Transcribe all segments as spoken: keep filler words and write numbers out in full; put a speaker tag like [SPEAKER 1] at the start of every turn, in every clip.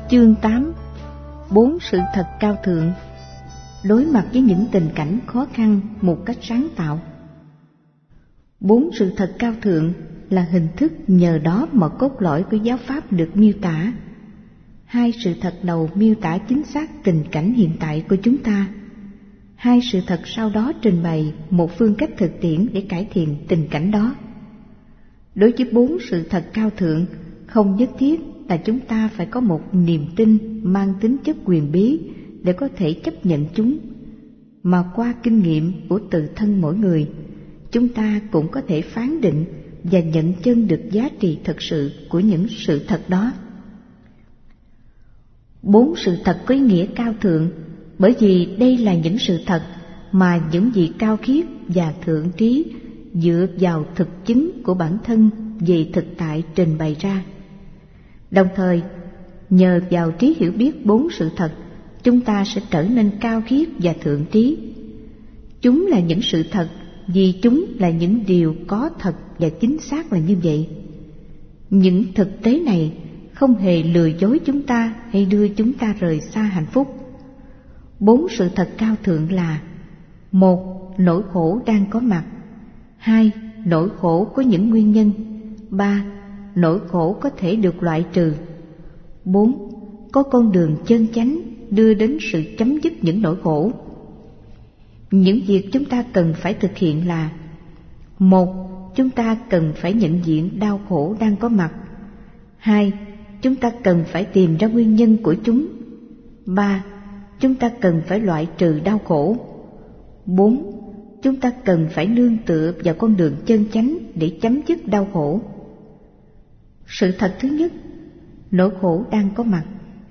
[SPEAKER 1] Chương tám. Bốn sự thật cao thượng. Đối mặt với những tình cảnh khó khăn một cách sáng tạo. Bốn sự thật cao thượng là hình thức nhờ đó mà cốt lõi của giáo pháp được miêu tả. Hai sự thật đầu miêu tả chính xác tình cảnh hiện tại của chúng ta. Hai sự thật sau đó trình bày một phương cách thực tiễn để cải thiện tình cảnh đó. Đối với bốn sự thật cao thượng, không nhất thiết là chúng ta phải có một niềm tin mang tính chất quyền bí để có thể chấp nhận chúng, mà qua kinh nghiệm của tự thân mỗi người, chúng ta cũng có thể phán định và nhận chân được giá trị thực sự của những sự thật đó. Bốn sự thật có ý nghĩa cao thượng bởi vì đây là những sự thật mà những vị cao khiết và thượng trí dựa vào thực chứng của bản thân về thực tại trình bày ra. Đồng thời, nhờ vào trí hiểu biết bốn sự thật, chúng ta sẽ trở nên cao khiết và thượng trí. Chúng là những sự thật vì chúng là những điều có thật và chính xác là như vậy. Những thực tế này không hề lừa dối chúng ta hay đưa chúng ta rời xa hạnh phúc. Bốn sự thật cao thượng là: một, nỗi khổ đang có mặt. Hai, nỗi khổ có những nguyên nhân. Ba, nỗi khổ có thể được loại trừ. Bốn, có con đường chân chánh đưa đến sự chấm dứt những nỗi khổ. Những việc chúng ta cần phải thực hiện là: một, chúng ta cần phải nhận diện đau khổ đang có mặt. Hai, chúng ta cần phải tìm ra nguyên nhân của chúng. Ba, chúng ta cần phải loại trừ đau khổ. Bốn, chúng ta cần phải nương tựa vào con đường chân chánh để chấm dứt đau khổ. Sự thật thứ nhất, nỗi khổ đang có mặt.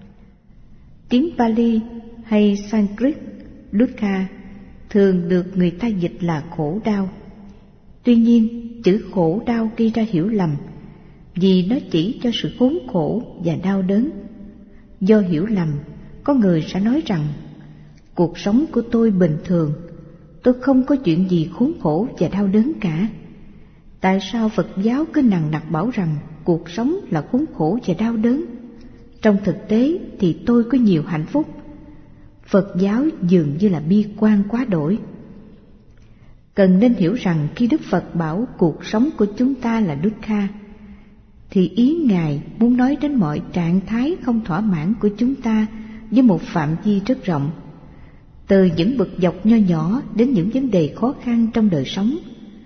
[SPEAKER 1] Tiếng Pali hay Sanskrit dukkha thường được người ta dịch là khổ đau. Tuy nhiên, chữ khổ đau gây ra hiểu lầm vì nó chỉ cho sự khốn khổ và đau đớn. Do hiểu lầm, có người sẽ nói rằng cuộc sống của tôi bình thường, tôi không có chuyện gì khốn khổ và đau đớn cả. Tại sao Phật giáo cứ nằng nặc bảo rằng cuộc sống là khốn khổ và đau đớn? Trong thực tế thì tôi có nhiều hạnh phúc. Phật giáo dường như là bi quan quá đổi. Cần nên hiểu rằng khi Đức Phật bảo cuộc sống của chúng ta là dukkha, thì ý Ngài muốn nói đến mọi trạng thái không thỏa mãn của chúng ta với một phạm vi rất rộng, từ những bực dọc nho nhỏ đến những vấn đề khó khăn trong đời sống,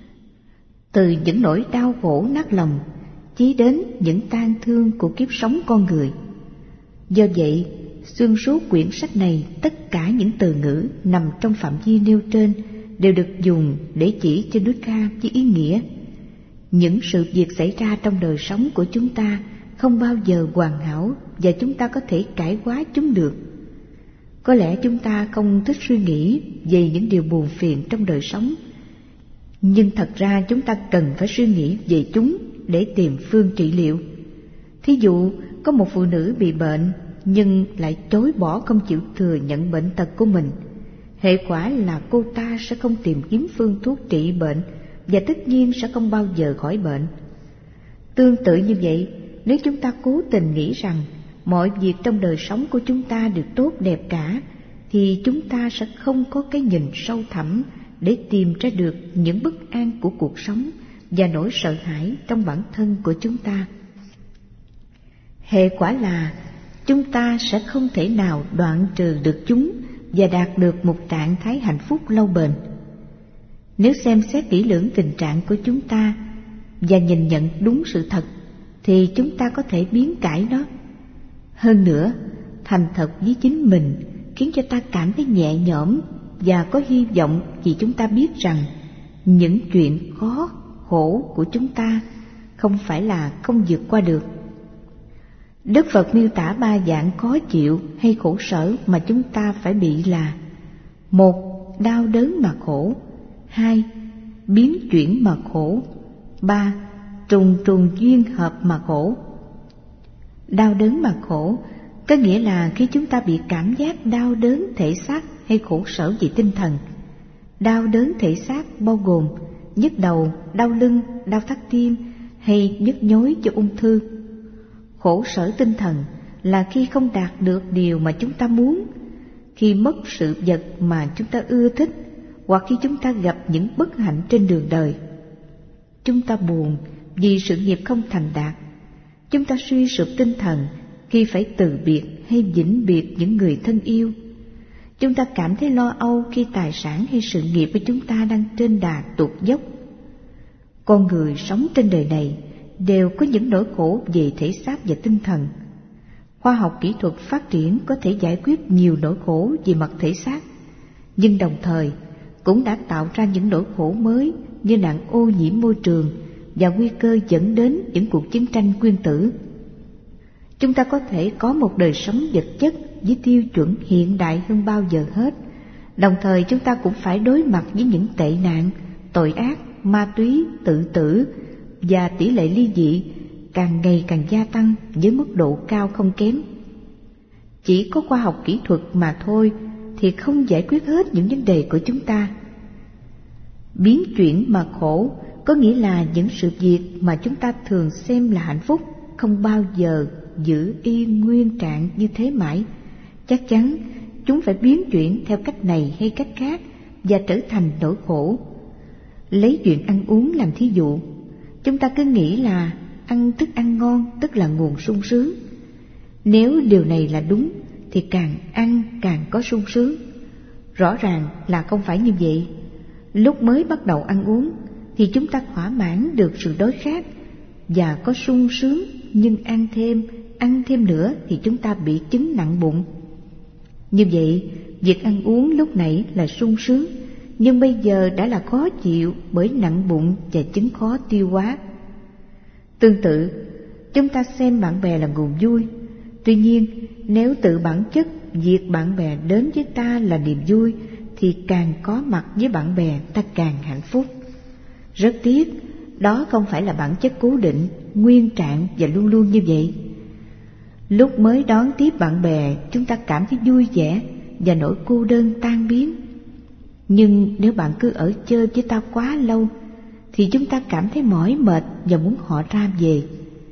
[SPEAKER 1] từ những nỗi đau khổ nát lòng chí đến những tang thương của kiếp sống con người. Do vậy, xuyên suốt quyển sách này, tất cả những từ ngữ nằm trong phạm vi nêu trên đều được dùng để chỉ cho dukkha với ý nghĩa những sự việc xảy ra trong đời sống của chúng ta không bao giờ hoàn hảo và chúng ta có thể cải hóa chúng được. Có lẽ chúng ta không thích suy nghĩ về những điều buồn phiền trong đời sống, nhưng thật ra chúng ta cần phải suy nghĩ về chúng để tìm phương trị liệu. Thí dụ, có một phụ nữ bị bệnh nhưng lại chối bỏ không chịu thừa nhận bệnh tật của mình. Hệ quả là cô ta sẽ không tìm kiếm phương thuốc trị bệnh và tất nhiên sẽ không bao giờ khỏi bệnh. Tương tự như vậy, nếu chúng ta cố tình nghĩ rằng mọi việc trong đời sống của chúng ta đều tốt đẹp cả, thì chúng ta sẽ không có cái nhìn sâu thẳm để tìm ra được những bất an của cuộc sống và nỗi sợ hãi trong bản thân của chúng ta. Hệ quả là chúng ta sẽ không thể nào đoạn trừ được chúng và đạt được một trạng thái hạnh phúc lâu bền. Nếu xem xét kỹ lưỡng tình trạng của chúng ta và nhìn nhận đúng sự thật, thì chúng ta có thể biến cải nó. Hơn nữa, thành thật với chính mình khiến cho ta cảm thấy nhẹ nhõm và có hy vọng, vì chúng ta biết rằng những chuyện khó, khổ của chúng ta không phải là không vượt qua được. Đức Phật miêu tả ba dạng khó chịu hay khổ sở mà chúng ta phải bị là: một, đau đớn mà khổ. Hai, biến chuyển mà khổ. Ba, trùng trùng duyên hợp mà khổ. Đau đớn mà khổ có nghĩa là khi chúng ta bị cảm giác đau đớn thể xác hay khổ sở về tinh thần. Đau đớn thể xác bao gồm nhức đầu, đau lưng, đau thắt tim hay nhức nhối do ung thư. Khổ sở tinh thần là khi không đạt được điều mà chúng ta muốn, khi mất sự vật mà chúng ta ưa thích, hoặc khi chúng ta gặp những bất hạnh trên đường đời. Chúng ta buồn vì sự nghiệp không thành đạt. Chúng ta suy sụp tinh thần khi phải từ biệt hay vĩnh biệt những người thân yêu. Chúng ta cảm thấy lo âu khi tài sản hay sự nghiệp của chúng ta đang trên đà tụt dốc. Con người sống trên đời này đều có những nỗi khổ về thể xác và tinh thần. Khoa học kỹ thuật phát triển có thể giải quyết nhiều nỗi khổ về mặt thể xác, nhưng đồng thời cũng đã tạo ra những nỗi khổ mới như nạn ô nhiễm môi trường và nguy cơ dẫn đến những cuộc chiến tranh nguyên tử. Chúng ta có thể có một đời sống vật chất với tiêu chuẩn hiện đại hơn bao giờ hết. Đồng thời chúng ta cũng phải đối mặt với những tệ nạn, tội ác, ma túy, tự tử và tỷ lệ ly dị càng ngày càng gia tăng với mức độ cao không kém. Chỉ có khoa học kỹ thuật mà thôi thì không giải quyết hết những vấn đề của chúng ta. Biến chuyển mà khổ có nghĩa là những sự việc mà chúng ta thường xem là hạnh phúc không bao giờ giữ yên nguyên trạng như thế mãi. Chắc chắn chúng phải biến chuyển theo cách này hay cách khác và trở thành nỗi khổ. Lấy chuyện ăn uống làm thí dụ, chúng ta cứ nghĩ là ăn thức ăn ngon tức là nguồn sung sướng. Nếu điều này là đúng thì càng ăn càng có sung sướng. Rõ ràng là không phải như vậy. Lúc mới bắt đầu ăn uống thì chúng ta thỏa mãn được sự đói khát và có sung sướng, nhưng ăn thêm, ăn thêm nữa thì chúng ta bị chứng nặng bụng. Như vậy, việc ăn uống lúc nãy là sung sướng, nhưng bây giờ đã là khó chịu bởi nặng bụng và chứng khó tiêu hóa. Tương tự, chúng ta xem bạn bè là nguồn vui. Tuy nhiên, nếu tự bản chất việc bạn bè đến với ta là niềm vui, thì càng có mặt với bạn bè ta càng hạnh phúc. Rất tiếc, đó không phải là bản chất cố định, nguyên trạng và luôn luôn như vậy. Lúc mới đón tiếp bạn bè, chúng ta cảm thấy vui vẻ và nỗi cô đơn tan biến. Nhưng nếu bạn cứ ở chơi với ta quá lâu, thì chúng ta cảm thấy mỏi mệt và muốn họ ra về.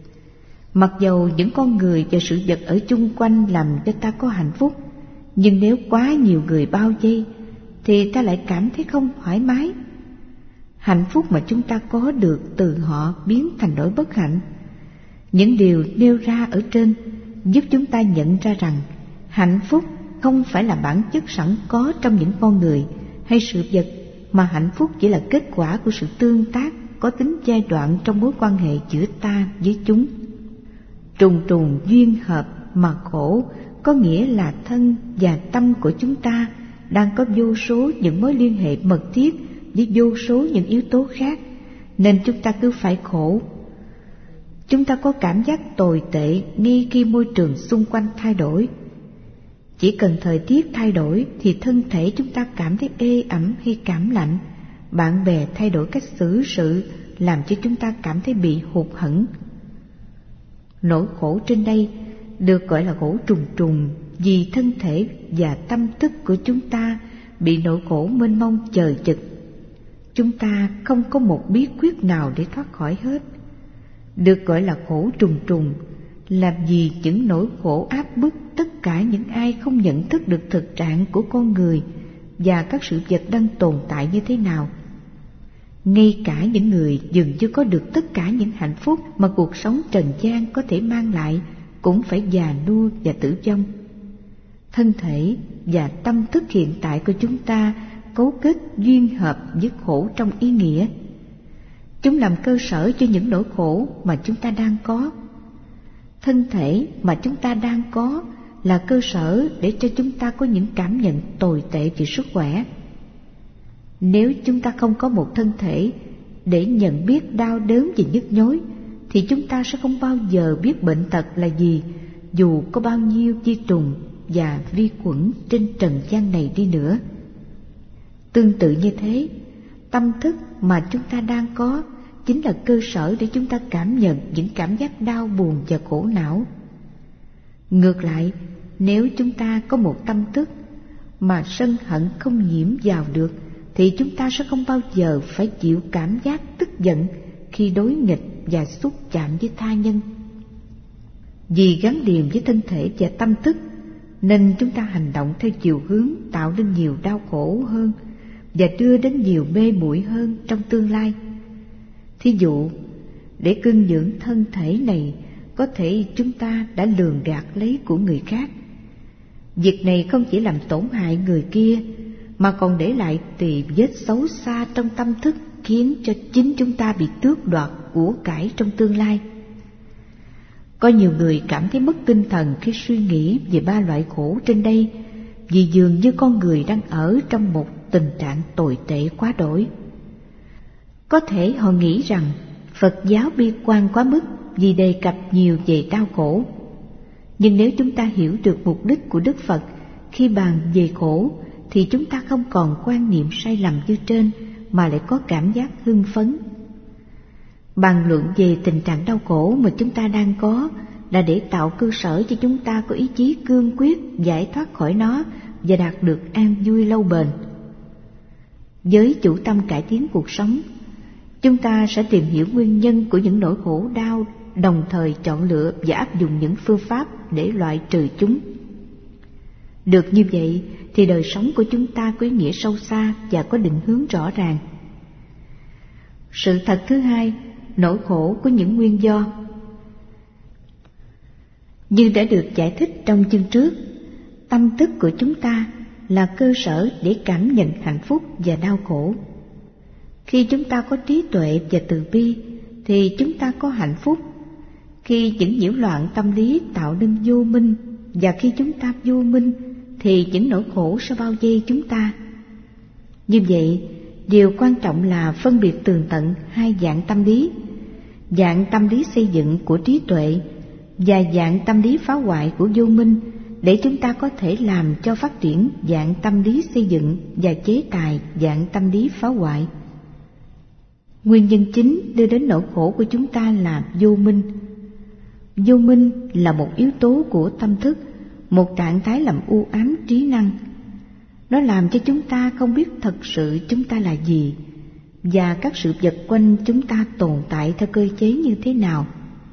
[SPEAKER 1] Mặc dầu những con người và sự vật ở chung quanh làm cho ta có hạnh phúc, nhưng nếu quá nhiều người bao vây, thì ta lại cảm thấy không thoải mái. Hạnh phúc mà chúng ta có được từ họ biến thành nỗi bất hạnh. Những điều nêu ra ở trên giúp chúng ta nhận ra rằng hạnh phúc không phải là bản chất sẵn có trong những con người hay sự vật, mà hạnh phúc chỉ là kết quả của sự tương tác có tính giai đoạn trong mối quan hệ giữa ta với chúng. Trùng trùng duyên hợp mà khổ có nghĩa là thân và tâm của chúng ta đang có vô số những mối liên hệ mật thiết với vô số những yếu tố khác, nên chúng ta cứ phải khổ. Chúng ta có cảm giác tồi tệ ngay khi môi trường xung quanh thay đổi. Chỉ cần thời tiết thay đổi thì thân thể chúng ta cảm thấy ê ẩm hay cảm lạnh. Bạn bè thay đổi cách xử sự làm cho chúng ta cảm thấy bị hụt hẫng. Nỗi khổ trên đây được gọi là khổ trùng trùng vì thân thể và tâm thức của chúng ta bị nỗi khổ mênh mông chờ chực. Chúng ta không có một bí quyết nào để thoát khỏi hết. Được gọi là khổ trùng trùng là vì những nỗi khổ áp bức tất cả những ai không nhận thức được thực trạng của con người và các sự vật đang tồn tại như thế nào. Ngay cả những người dường như có được tất cả những hạnh phúc mà cuộc sống trần gian có thể mang lại cũng phải già nua và tử vong. Thân thể và tâm thức hiện tại của chúng ta cấu kết duyên hợp với khổ trong ý nghĩa. Chúng làm cơ sở cho những nỗi khổ mà chúng ta đang có. Thân thể mà chúng ta đang có là cơ sở để cho chúng ta có những cảm nhận tồi tệ về sức khỏe. Nếu chúng ta không có một thân thể để nhận biết đau đớn và nhức nhối, thì chúng ta sẽ không bao giờ biết bệnh tật là gì, dù có bao nhiêu vi trùng và vi khuẩn trên trần gian này đi nữa. Tương tự như thế, tâm thức mà chúng ta đang có chính là cơ sở để chúng ta cảm nhận những cảm giác đau buồn và khổ não. Ngược lại, nếu chúng ta có một tâm thức mà sân hận không nhiễm vào được, thì chúng ta sẽ không bao giờ phải chịu cảm giác tức giận khi đối nghịch và xúc chạm với tha nhân. Vì gắn liền với thân thể và tâm thức, nên chúng ta hành động theo chiều hướng tạo nên nhiều đau khổ hơn và đưa đến nhiều mê muội hơn trong tương lai. Thí dụ, để cưng dưỡng thân thể này, có thể chúng ta đã lường gạt lấy của người khác. Việc này không chỉ làm tổn hại người kia, mà còn để lại tỳ vết xấu xa trong tâm thức, khiến cho chính chúng ta bị tước đoạt của cải trong tương lai. Có nhiều người cảm thấy mất tinh thần khi suy nghĩ về ba loại khổ trên đây, vì dường như con người đang ở trong một tình trạng tồi tệ quá đổi. Có thể họ nghĩ rằng Phật giáo bi quan quá mức vì đề cập nhiều về đau khổ. Nhưng nếu chúng ta hiểu được mục đích của Đức Phật khi bàn về khổ, thì chúng ta không còn quan niệm sai lầm như trên, mà lại có cảm giác hưng phấn. Bàn luận về tình trạng đau khổ mà chúng ta đang có là để tạo cơ sở cho chúng ta có ý chí cương quyết giải thoát khỏi nó và đạt được an vui lâu bền. Với chủ tâm cải tiến cuộc sống, chúng ta sẽ tìm hiểu nguyên nhân của những nỗi khổ đau, đồng thời chọn lựa và áp dụng những phương pháp để loại trừ chúng. Được như vậy thì đời sống của chúng ta có ý nghĩa sâu xa và có định hướng rõ ràng. Sự thật thứ hai, nỗi khổ có những nguyên do. Như đã được giải thích trong chương trước, tâm thức của chúng ta là cơ sở để cảm nhận hạnh phúc và đau khổ. Khi chúng ta có trí tuệ và từ bi thì chúng ta có hạnh phúc. Khi những nhiễu loạn tâm lý tạo nên vô minh, và khi chúng ta vô minh thì những nỗi khổ sẽ bao vây chúng ta. Như vậy, điều quan trọng là phân biệt tường tận hai dạng tâm lý: dạng tâm lý xây dựng của trí tuệ và dạng tâm lý phá hoại của vô minh, để chúng ta có thể làm cho phát triển dạng tâm lý xây dựng và chế tài dạng tâm lý phá hoại. Nguyên nhân chính đưa đến nỗi khổ của chúng ta là vô minh. Vô minh là một yếu tố của tâm thức, một trạng thái làm u ám trí năng. Nó làm cho chúng ta không biết thật sự chúng ta là gì, và các sự vật quanh chúng ta tồn tại theo cơ chế như thế nào.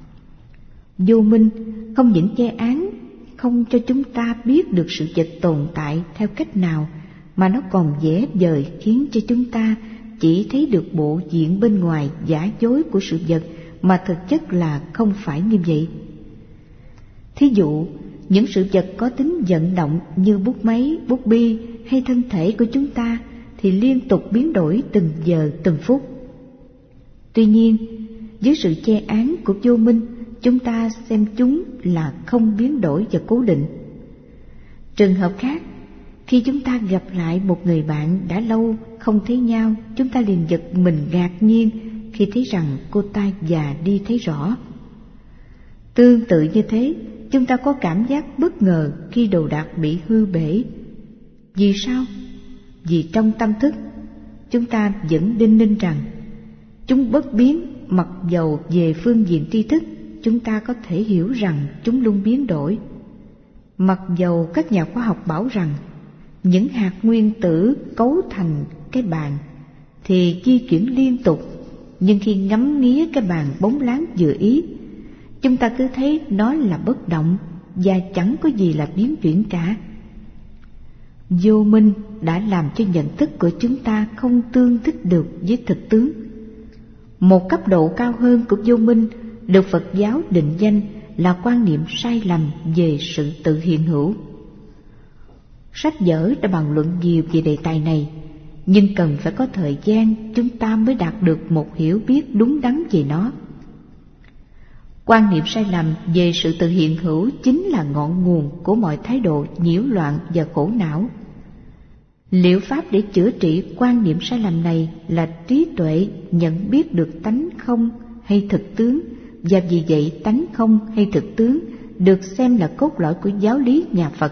[SPEAKER 1] Vô minh không những che án, không cho chúng ta biết được sự vật tồn tại theo cách nào, mà nó còn vẽ vời khiến cho chúng ta chỉ thấy được bộ diện bên ngoài giả dối của sự vật, mà thực chất là không phải như vậy. Thí dụ, những sự vật có tính vận động như bút máy, bút bi hay thân thể của chúng ta thì liên tục biến đổi từng giờ từng phút. Tuy nhiên, dưới sự che án của vô minh, chúng ta xem chúng là không biến đổi và cố định. Trường hợp khác, khi chúng ta gặp lại một người bạn đã lâu không thấy nhau, chúng ta liền giật mình ngạc nhiên khi thấy rằng cô ta già đi thấy rõ. Tương tự như thế, chúng ta có cảm giác bất ngờ khi đồ đạc bị hư bể. Vì sao? Vì trong tâm thức, chúng ta vẫn đinh ninh rằng chúng bất biến, mặc dầu về phương diện tri thức chúng ta có thể hiểu rằng chúng luôn biến đổi. Mặc dầu các nhà khoa học bảo rằng những hạt nguyên tử cấu thành cái bàn thì di chuyển liên tục, nhưng khi ngắm nghía cái bàn bóng láng vừa ý, chúng ta cứ thấy nó là bất động và chẳng có gì là biến chuyển cả. Vô minh đã làm cho nhận thức của chúng ta không tương thích được với thực tướng. Một cấp độ cao hơn của vô minh được Phật giáo định danh là quan niệm sai lầm về sự tự hiện hữu. Sách vở đã bàn luận nhiều về đề tài này, nhưng cần phải có thời gian chúng ta mới đạt được một hiểu biết đúng đắn về nó. Quan niệm sai lầm về sự tự hiện hữu chính là ngọn nguồn của mọi thái độ nhiễu loạn và khổ não. Liệu pháp để chữa trị quan niệm sai lầm này là trí tuệ nhận biết được tánh không hay thực tướng, và vì vậy tánh không hay thực tướng được xem là cốt lõi của giáo lý nhà Phật.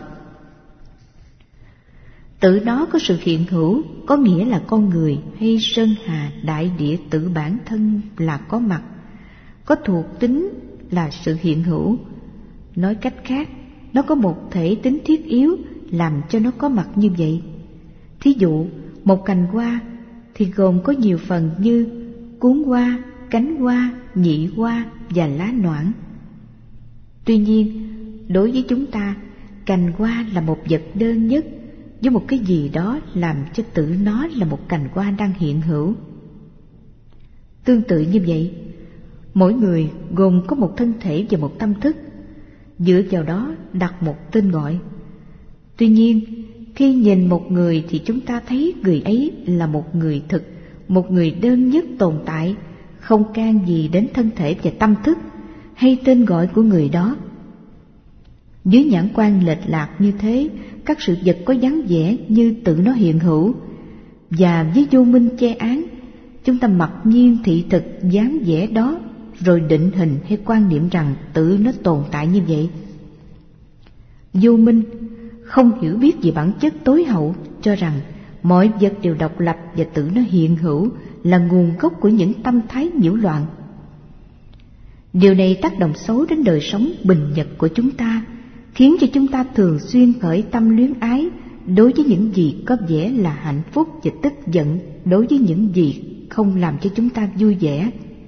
[SPEAKER 1] Tự nó có sự hiện hữu, có nghĩa là con người hay sơn hà đại địa tự bản thân là có mặt, có thuộc tính là sự hiện hữu. Nói cách khác, nó có một thể tính thiết yếu làm cho nó có mặt như vậy. Thí dụ, một cành hoa thì gồm có nhiều phần như cuốn hoa, cánh hoa, nhị hoa và lá noãn. Tuy nhiên, đối với chúng ta, cành hoa là một vật đơn nhất, với một cái gì đó làm cho tự nó là một cành hoa đang hiện hữu. Tương tự như vậy, mỗi người gồm có một thân thể và một tâm thức, dựa vào đó đặt một tên gọi. Tuy nhiên, khi nhìn một người thì chúng ta thấy người ấy là một người thực, một người đơn nhất tồn tại, không can gì đến thân thể và tâm thức hay tên gọi của người đó. Dưới nhãn quan lệch lạc như thế, các sự vật có dáng vẻ như tự nó hiện hữu, và với vô minh che án, chúng ta mặc nhiên thị thực dáng vẻ đó, rồi định hình hay quan niệm rằng tự nó tồn tại như vậy. Vô minh không hiểu biết về bản chất tối hậu, cho rằng mọi vật đều độc lập và tự nó hiện hữu, là nguồn gốc của những tâm thái nhiễu loạn. Điều này tác động xấu đến đời sống bình nhật của chúng ta, khiến cho chúng ta thường xuyên khởi tâm luyến ái đối với những gì có vẻ là hạnh phúc, và tức giận đối với những gì không làm cho chúng ta vui vẻ.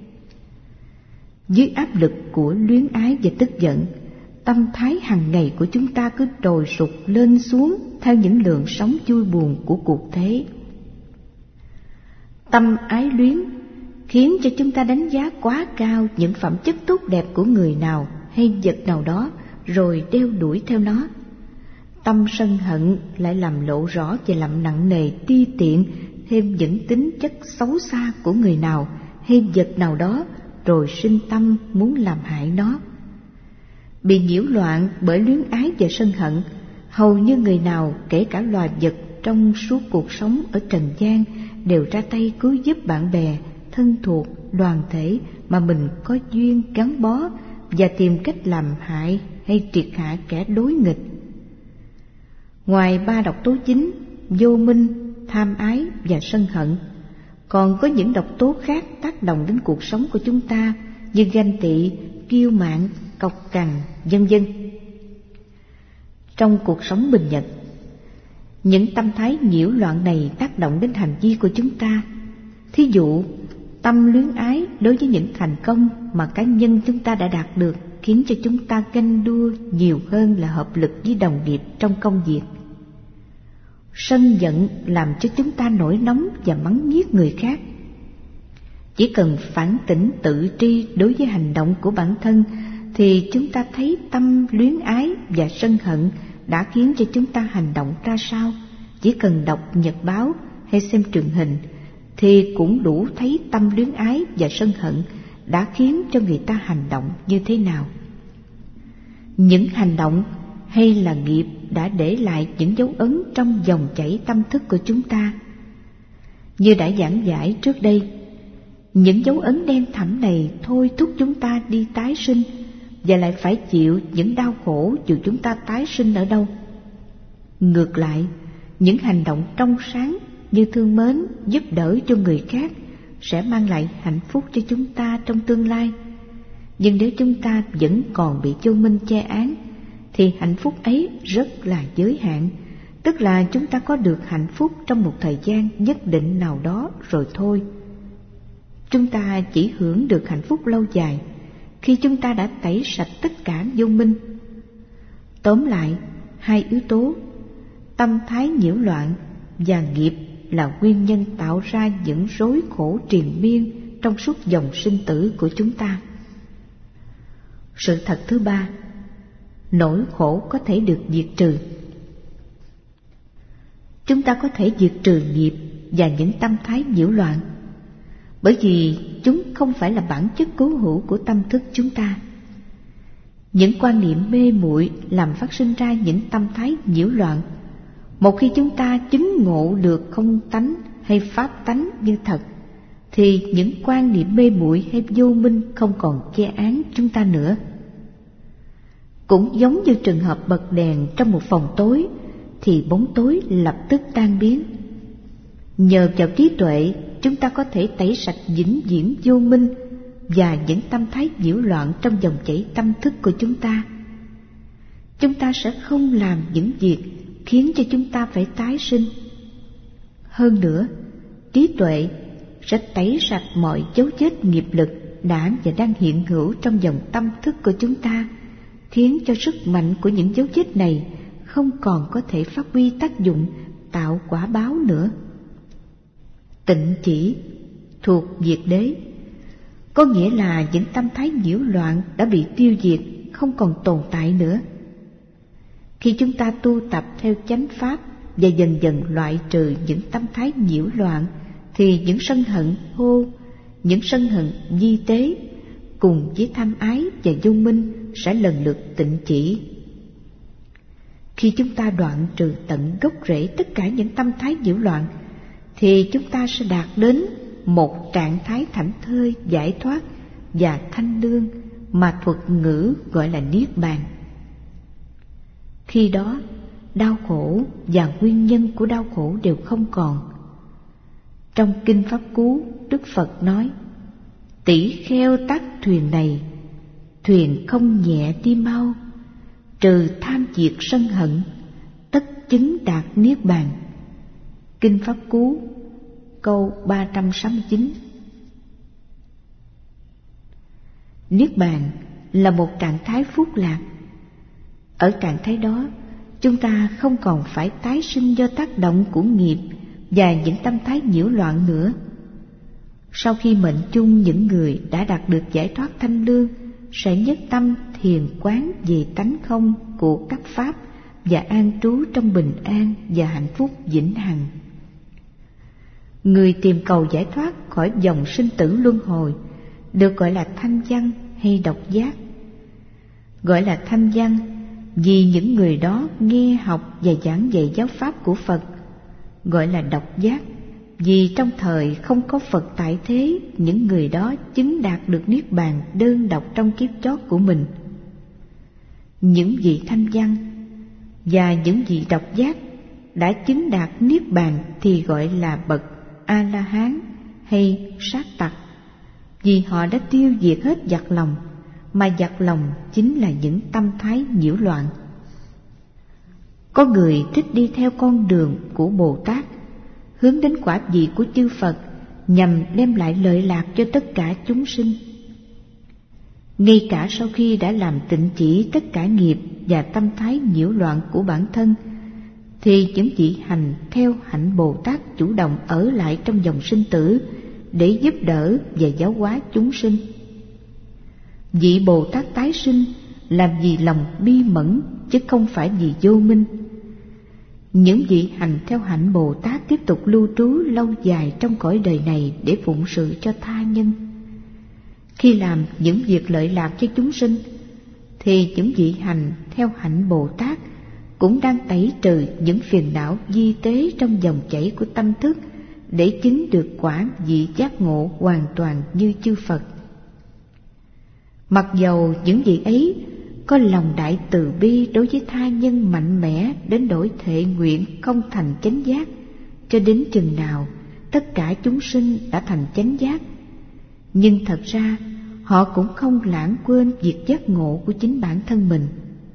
[SPEAKER 1] Dưới áp lực của luyến ái và tức giận, tâm thái hàng ngày của chúng ta cứ trồi sụt lên xuống theo những lượng sóng vui buồn của cuộc thế. Tâm ái luyến khiến cho chúng ta đánh giá quá cao những phẩm chất tốt đẹp của người nào hay vật nào đó, rồi đeo đuổi theo nó. Tâm sân hận lại làm lộ rõ và làm nặng nề ti tiện thêm những tính chất xấu xa của người nào hay vật nào đó, rồi sinh tâm muốn làm hại nó. Bị nhiễu loạn bởi luyến ái và sân hận, hầu như người nào, kể cả loài vật trong suốt cuộc sống ở trần gian, đều ra tay cứu giúp bạn bè, thân thuộc, đoàn thể mà mình có duyên gắn bó, và tìm cách làm hại hay triệt hạ kẻ đối nghịch. Ngoài ba độc tố chính, vô minh, tham ái và sân hận, còn có những độc tố khác tác động đến cuộc sống của chúng ta, như ganh tị, kiêu mạn, cọc cằn, vân vân. Trong cuộc sống bình nhật, những tâm thái nhiễu loạn này tác động đến hành vi của chúng ta. Thí dụ, tâm luyến ái đối với những thành công mà cá nhân chúng ta đã đạt được khiến cho chúng ta ganh đua nhiều hơn là hợp lực với đồng nghiệp trong công việc. Sân giận làm cho chúng ta nổi nóng và mắng nhiếc người khác. Chỉ cần phản tỉnh tự tri đối với hành động của bản thân thì chúng ta thấy tâm luyến ái và sân hận đã khiến cho chúng ta hành động ra sao. Chỉ cần đọc nhật báo hay xem truyền hình thì cũng đủ thấy tâm luyến ái và sân hận đã khiến cho người ta hành động như thế nào. Những hành động hay là nghiệp đã để lại những dấu ấn trong dòng chảy tâm thức của chúng ta. Như đã giảng giải trước đây, những dấu ấn đen thẳm này thôi thúc chúng ta đi tái sinh, và lại phải chịu những đau khổ dù chúng ta tái sinh ở đâu. Ngược lại, những hành động trong sáng như thương mến, giúp đỡ cho người khác sẽ mang lại hạnh phúc cho chúng ta trong tương lai. Nhưng nếu chúng ta vẫn còn bị vô minh che án thì hạnh phúc ấy rất là giới hạn, tức là chúng ta có được hạnh phúc trong một thời gian nhất định nào đó rồi thôi. Chúng ta chỉ hưởng được hạnh phúc lâu dài khi chúng ta đã tẩy sạch tất cả vô minh. Tóm lại, hai yếu tố, tâm thái nhiễu loạn và nghiệp, là nguyên nhân tạo ra những rối khổ triền miên trong suốt dòng sinh tử của chúng ta. Sự thật thứ ba, nỗi khổ có thể được diệt trừ. Chúng ta có thể diệt trừ nghiệp và những tâm thái nhiễu loạn, bởi vì chúng không phải là bản chất cố hữu của tâm thức chúng ta. Những quan niệm mê muội làm phát sinh ra những tâm thái nhiễu loạn. Một khi chúng ta chứng ngộ được không tánh hay pháp tánh như thật, thì những quan niệm mê muội hay vô minh không còn che án chúng ta nữa. Cũng giống như trường hợp bật đèn trong một phòng tối, thì bóng tối lập tức tan biến. Nhờ vào trí tuệ, chúng ta có thể tẩy sạch vĩnh viễn vô minh và những tâm thái nhiễu loạn trong dòng chảy tâm thức của chúng ta. Chúng ta sẽ không làm những việc khiến cho chúng ta phải tái sinh. Hơn nữa, trí tuệ sẽ tẩy sạch mọi dấu vết nghiệp lực đã và đang hiện hữu trong dòng tâm thức của chúng ta, khiến cho sức mạnh của những dấu vết này không còn có thể phát huy tác dụng tạo quả báo nữa. Tịnh chỉ thuộc diệt đế, có nghĩa là những tâm thái nhiễu loạn đã bị tiêu diệt, không còn tồn tại nữa. Khi chúng ta tu tập theo chánh pháp và dần dần loại trừ những tâm thái nhiễu loạn, thì những sân hận hô, những sân hận di tế cùng với tham ái và vô minh sẽ lần lượt tịnh chỉ. Khi chúng ta đoạn trừ tận gốc rễ tất cả những tâm thái nhiễu loạn, thì chúng ta sẽ đạt đến một trạng thái thảnh thơi, giải thoát và thanh lương mà thuật ngữ gọi là niết bàn. Khi đó, đau khổ và nguyên nhân của đau khổ đều không còn. Trong Kinh Pháp Cú, Đức Phật nói: tỷ kheo tác thuyền này, thuyền không nhẹ đi mau, trừ tham diệt sân hận, tất chứng đạt niết bàn. Kinh Pháp Cú, câu ba trăm sáu mươi chín. Niết bàn là một trạng thái phúc lạc. Ở trạng thái đó, chúng ta không còn phải tái sinh do tác động của nghiệp và những tâm thái nhiễu loạn nữa. Sau khi mệnh chung, những người đã đạt được giải thoát thanh lương sẽ nhất tâm thiền quán về tánh không của các pháp và an trú trong bình an và hạnh phúc vĩnh hằng. Người tìm cầu giải thoát khỏi dòng sinh tử luân hồi được gọi là thanh văn hay độc giác. Gọi là thanh văn vì những người đó nghe học và giảng dạy giáo pháp của Phật. Gọi là độc giác vì trong thời không có Phật tại thế, những người đó chứng đạt được niết bàn đơn độc trong kiếp chót của mình. Những vị thanh văn và những vị độc giác đã chứng đạt niết bàn thì gọi là bậc A-la-hán hay sát tặc, vì họ đã tiêu diệt hết giặc lòng, mà giặc lòng chính là những tâm thái nhiễu loạn. Có người thích đi theo con đường của Bồ Tát, hướng đến quả vị của chư Phật nhằm đem lại lợi lạc cho tất cả chúng sinh. Ngay cả sau khi đã làm tịnh chỉ tất cả nghiệp và tâm thái nhiễu loạn của bản thân, thì những vị hành theo hạnh Bồ Tát chủ động ở lại trong dòng sinh tử để giúp đỡ và giáo hóa chúng sinh. Vị Bồ Tát tái sinh làm vì lòng bi mẫn chứ không phải vì vô minh. Những vị hành theo hạnh Bồ Tát tiếp tục lưu trú lâu dài trong cõi đời này để phụng sự cho tha nhân. Khi làm những việc lợi lạc cho chúng sinh, thì những vị hành theo hạnh Bồ Tát cũng đang tẩy trừ những phiền não di tế trong dòng chảy của tâm thức để chứng được quả vị giác ngộ hoàn toàn như chư Phật. Mặc dầu những vị ấy có lòng đại từ bi đối với tha nhân mạnh mẽ đến đổi thệ nguyện không thành chánh giác, cho đến chừng nào tất cả chúng sinh đã thành chánh giác, nhưng thật ra họ cũng không lãng quên việc giác ngộ của chính bản thân mình.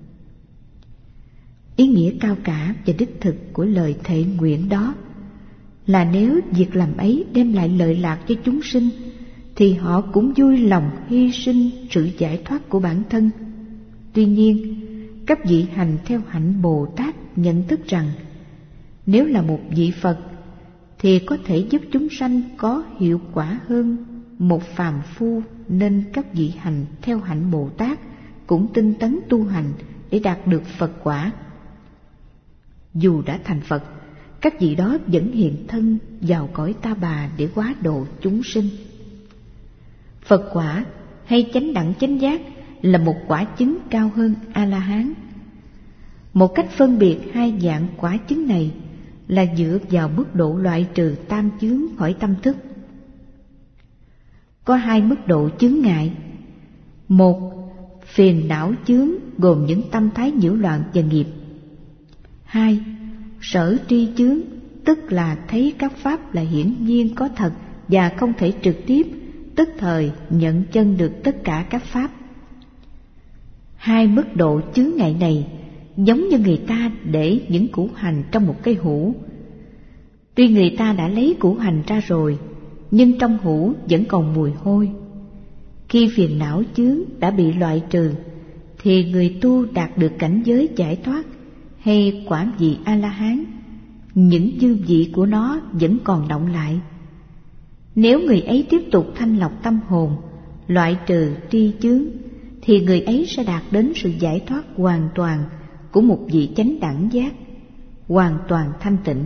[SPEAKER 1] Ý nghĩa cao cả và đích thực của lời thệ nguyện đó là nếu việc làm ấy đem lại lợi lạc cho chúng sinh, thì họ cũng vui lòng hy sinh sự giải thoát của bản thân. Tuy nhiên, các vị hành theo hạnh Bồ Tát nhận thức rằng nếu là một vị Phật thì có thể giúp chúng sanh có hiệu quả hơn một phàm phu, nên các vị hành theo hạnh Bồ Tát cũng tinh tấn tu hành để đạt được Phật quả. Dù đã thành Phật, các vị đó vẫn hiện thân vào cõi ta bà để hóa độ chúng sinh. Phật quả hay chánh đẳng chánh giác là một quả chứng cao hơn A-la-hán. Một cách phân biệt hai dạng quả chứng này là dựa vào mức độ loại trừ tam chướng khỏi tâm thức. Có hai mức độ chướng ngại. Một, phiền não chướng gồm những tâm thái nhiễu loạn và nghiệp. Hai, sở tri chướng, tức là thấy các pháp là hiển nhiên có thật và không thể trực tiếp, tức thời nhận chân được tất cả các pháp. Hai mức độ chướng ngại này giống như người ta để những củ hành trong một cây hũ. Tuy người ta đã lấy củ hành ra rồi, nhưng trong hũ vẫn còn mùi hôi. Khi phiền não chướng đã bị loại trừ, thì người tu đạt được cảnh giới giải thoát hay quả vị A-la-hán, những dư vị của nó vẫn còn đọng lại. Nếu người ấy tiếp tục thanh lọc tâm hồn, loại trừ tri chướng, thì người ấy sẽ đạt đến sự giải thoát hoàn toàn của một vị chánh đẳng giác, hoàn toàn thanh tịnh.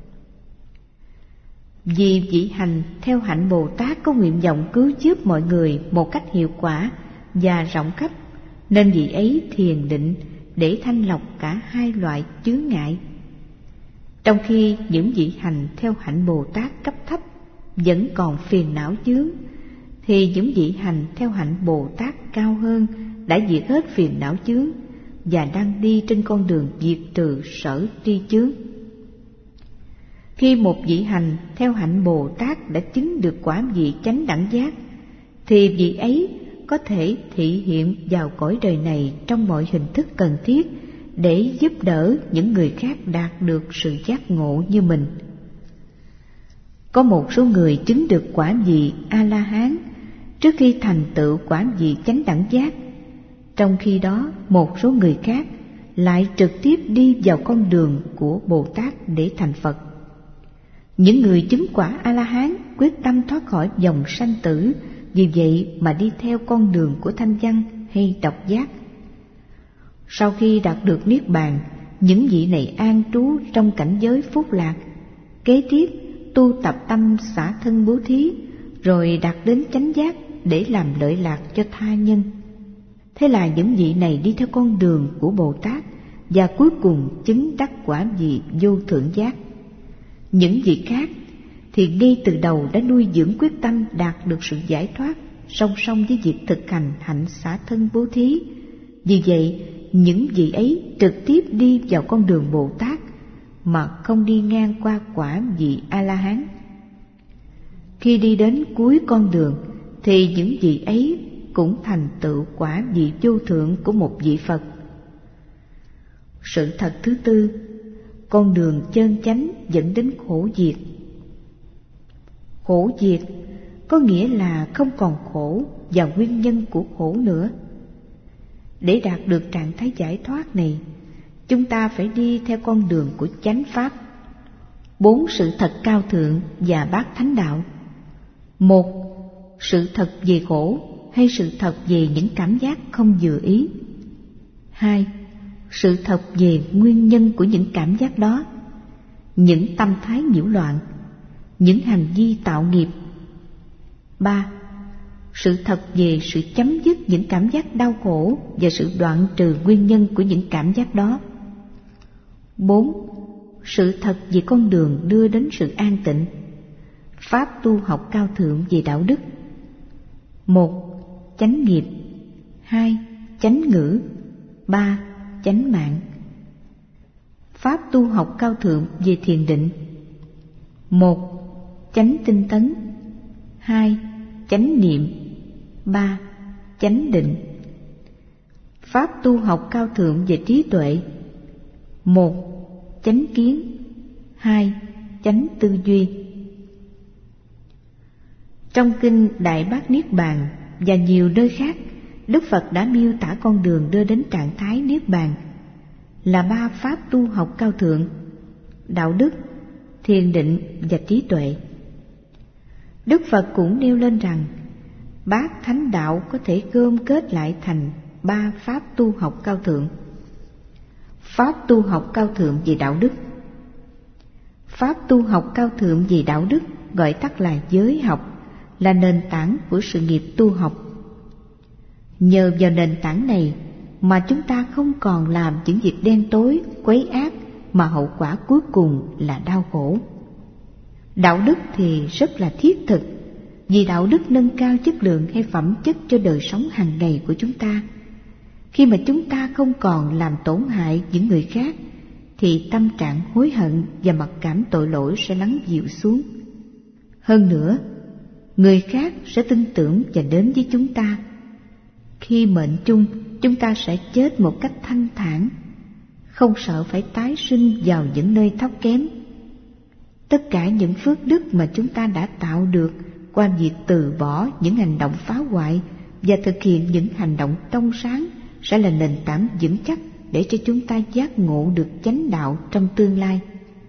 [SPEAKER 1] Vì vị hành theo hạnh Bồ Tát có nguyện vọng cứu giúp mọi người một cách hiệu quả và rộng khắp, nên vị ấy thiền định để thanh lọc cả hai loại chướng ngại. Trong khi những vị hành theo hạnh Bồ Tát cấp thấp vẫn còn phiền não chướng, thì những vị hành theo hạnh Bồ Tát cao hơn đã diệt hết phiền não chướng và đang đi trên con đường diệt trừ sở tri chướng. Khi một vị hành theo hạnh Bồ Tát đã chứng được quả vị chánh đẳng giác, thì vị ấy có thể thị hiện vào cõi đời này trong mọi hình thức cần thiết để giúp đỡ những người khác đạt được sự giác ngộ như mình. Có một số người chứng được quả vị A-la-hán trước khi thành tựu quả vị chánh đẳng giác, trong khi đó một số người khác lại trực tiếp đi vào con đường của Bồ Tát để thành Phật. Những người chứng quả A-la-hán quyết tâm thoát khỏi vòng sanh tử, vì vậy mà đi theo con đường của thanh văn hay độc giác. Sau khi đạt được niết bàn, những vị này an trú trong cảnh giới phúc lạc, kế tiếp tu tập tâm xả thân bố thí, rồi đạt đến chánh giác để làm lợi lạc cho tha nhân. Thế là những vị này đi theo con đường của Bồ Tát và cuối cùng chứng đắc quả vị vô thượng giác. Những vị khác thì ngay từ đầu đã nuôi dưỡng quyết tâm đạt được sự giải thoát song song với việc thực hành hạnh xả thân bố thí. Vì vậy, những vị ấy trực tiếp đi vào con đường Bồ Tát mà không đi ngang qua quả vị A-la-hán. Khi đi đến cuối con đường thì những vị ấy cũng thành tựu quả vị vô thượng của một vị Phật. Sự thật thứ tư, con đường chân chánh dẫn đến khổ diệt. Khổ diệt có nghĩa là không còn khổ và nguyên nhân của khổ nữa. Để đạt được trạng thái giải thoát này, chúng ta phải đi theo con đường của chánh pháp, bốn sự thật cao thượng và bát thánh đạo. Một, sự thật về khổ hay sự thật về những cảm giác không vừa ý. Hai, sự thật về nguyên nhân của những cảm giác đó, những tâm thái nhiễu loạn, những hành vi tạo nghiệp. Ba, sự thật về sự chấm dứt những cảm giác đau khổ và sự đoạn trừ nguyên nhân của những cảm giác đó. Bốn, sự thật về con đường đưa đến sự an tịnh, pháp tu học cao thượng về đạo đức. Một, chánh nghiệp. Hai, chánh ngữ. Ba, chánh mạng. Pháp tu học cao thượng về thiền định. Một, chánh tinh tấn. Hai, chánh niệm. Ba, chánh định. Pháp tu học cao thượng về trí tuệ. Một, chánh kiến. Hai, chánh tư duy. Trong kinh Đại Bát Niết Bàn và nhiều nơi khác, Đức Phật đã miêu tả con đường đưa đến trạng thái Niết Bàn là ba pháp tu học cao thượng: đạo đức, thiền định và trí tuệ. Đức Phật cũng nêu lên rằng bát thánh đạo có thể gom kết lại thành ba pháp tu học cao thượng. Pháp tu học cao thượng về đạo đức. Pháp tu học cao thượng về đạo đức, gọi tắt là giới học, là nền tảng của sự nghiệp tu học. Nhờ vào nền tảng này mà chúng ta không còn làm những việc đen tối, quấy ác mà hậu quả cuối cùng là đau khổ. Đạo đức thì rất là thiết thực, vì đạo đức nâng cao chất lượng hay phẩm chất cho đời sống hàng ngày của chúng ta. Khi mà chúng ta không còn làm tổn hại những người khác, thì tâm trạng hối hận và mặc cảm tội lỗi sẽ lắng dịu xuống. Hơn nữa, người khác sẽ tin tưởng và đến với chúng ta. Khi mệnh chung, chúng ta sẽ chết một cách thanh thản, không sợ phải tái sinh vào những nơi thấp kém. Tất cả những phước đức mà chúng ta đã tạo được qua việc từ bỏ những hành động phá hoại và thực hiện những hành động trong sáng sẽ là nền tảng vững chắc để cho chúng ta giác ngộ được chánh đạo trong tương lai.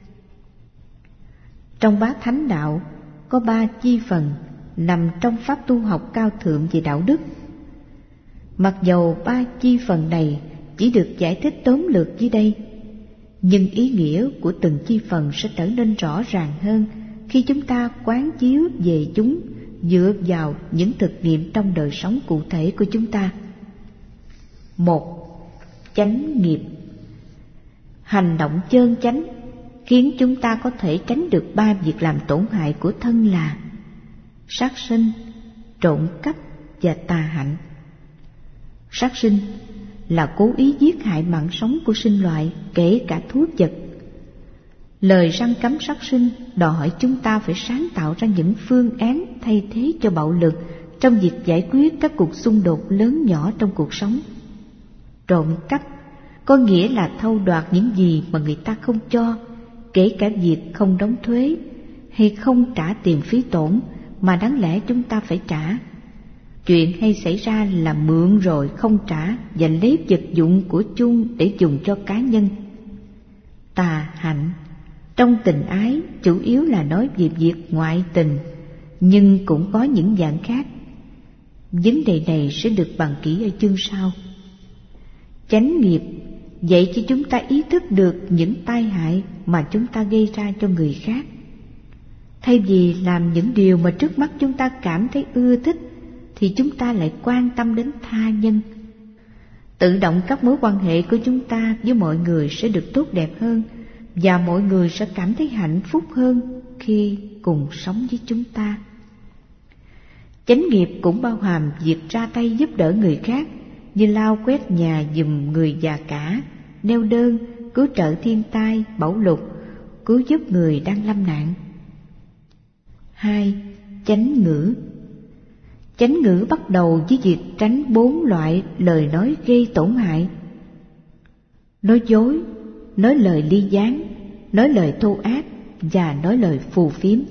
[SPEAKER 1] Trong bát thánh đạo có ba chi phần nằm trong pháp tu học cao thượng về đạo đức. Mặc dầu ba chi phần này chỉ được giải thích tóm lược dưới đây, nhưng ý nghĩa của từng chi phần sẽ trở nên rõ ràng hơn khi chúng ta quán chiếu về chúng dựa vào những thực nghiệm trong đời sống cụ thể của chúng ta. Một, chánh nghiệp. Hành động chơn chánh khiến chúng ta có thể tránh được ba việc làm tổn hại của thân là sát sinh, trộm cắp và tà hạnh. Sát sinh là cố ý giết hại mạng sống của sinh loại, kể cả thú vật. Lời răn cấm sát sinh đòi hỏi chúng ta phải sáng tạo ra những phương án thay thế cho bạo lực trong việc giải quyết các cuộc xung đột lớn nhỏ trong cuộc sống. Trộm cắp có nghĩa là thâu đoạt những gì mà người ta không cho, kể cả việc không đóng thuế hay không trả tiền phí tổn mà đáng lẽ chúng ta phải trả. Chuyện hay xảy ra là mượn rồi không trả và lấy vật dụng của chung để dùng cho cá nhân. Tà hạnh trong tình ái chủ yếu là nói về việc ngoại tình, nhưng cũng có những dạng khác. Vấn đề này sẽ được bàn kỹ ở chương sau. Chánh nghiệp dạy cho chúng ta ý thức được những tai hại mà chúng ta gây ra cho người khác. Thay vì làm những điều mà trước mắt chúng ta cảm thấy ưa thích, thì chúng ta lại quan tâm đến tha nhân. Tự động các mối quan hệ của chúng ta với mọi người sẽ được tốt đẹp hơn, và mọi người sẽ cảm thấy hạnh phúc hơn khi cùng sống với chúng ta. Chánh nghiệp cũng bao hàm việc ra tay giúp đỡ người khác, như lau quét nhà giùm người già cả, neo đơn, cứu trợ thiên tai, bão lụt, cứu giúp người đang lâm nạn. Hai, chánh ngữ. Chánh ngữ bắt đầu với việc tránh bốn loại lời nói gây tổn hại: nói dối, nói lời ly gián, nói lời thô ác và nói lời phù phiếm.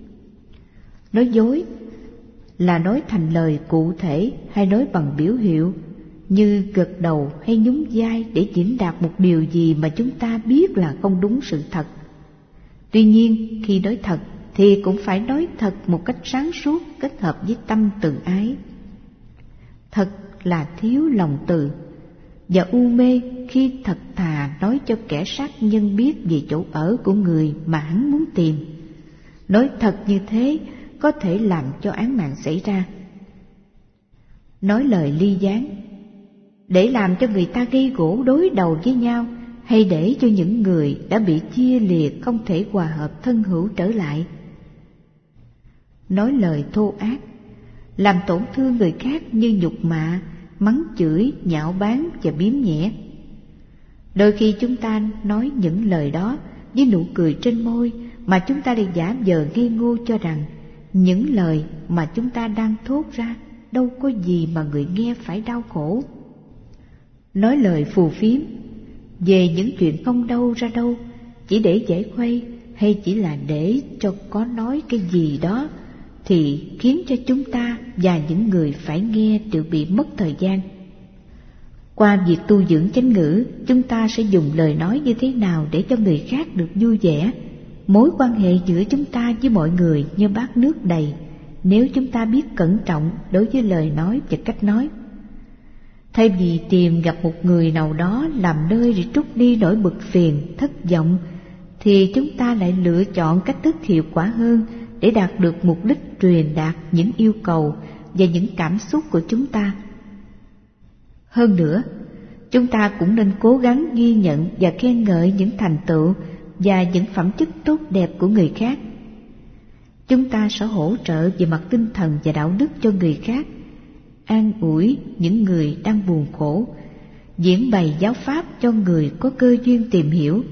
[SPEAKER 1] Nói dối là nói thành lời cụ thể hay nói bằng biểu hiệu, như gật đầu hay nhún vai để diễn đạt một điều gì mà chúng ta biết là không đúng sự thật. Tuy nhiên, khi nói thật thì cũng phải nói thật một cách sáng suốt, kết hợp với tâm từ ái. Thật là thiếu lòng từ và u mê khi thật thà nói cho kẻ sát nhân biết về chỗ ở của người mà hắn muốn tìm. Nói thật như thế có thể làm cho án mạng xảy ra. Nói lời ly gián để làm cho người ta gây gổ đối đầu với nhau, hay để cho những người đã bị chia liệt không thể hòa hợp thân hữu trở lại. Nói lời thô ác làm tổn thương người khác như nhục mạ, mắng chửi, nhạo báng và biếm nhẹ. Đôi khi chúng ta nói những lời đó với nụ cười trên môi, mà chúng ta lại giả vờ ngây ngô cho rằng những lời mà chúng ta đang thốt ra đâu có gì mà người nghe phải đau khổ. Nói lời phù phiếm về những chuyện không đâu ra đâu, chỉ để giải khuây hay chỉ là để cho có nói cái gì đó, thì khiến cho chúng ta và những người phải nghe đều bị mất thời gian. Qua việc tu dưỡng chánh ngữ, chúng ta sẽ dùng lời nói như thế nào để cho người khác được vui vẻ. Mối quan hệ giữa chúng ta với mọi người như bát nước đầy, nếu chúng ta biết cẩn trọng đối với lời nói và cách nói. Thay vì tìm gặp một người nào đó làm nơi để trút đi nỗi bực phiền, thất vọng, thì chúng ta lại lựa chọn cách thức hiệu quả hơn để đạt được mục đích truyền đạt những yêu cầu và những cảm xúc của chúng ta. Hơn nữa, chúng ta cũng nên cố gắng ghi nhận và khen ngợi những thành tựu và những phẩm chất tốt đẹp của người khác. Chúng ta sẽ hỗ trợ về mặt tinh thần và đạo đức cho người khác, an ủi những người đang buồn khổ, diễn bày giáo pháp cho người có cơ duyên tìm hiểu.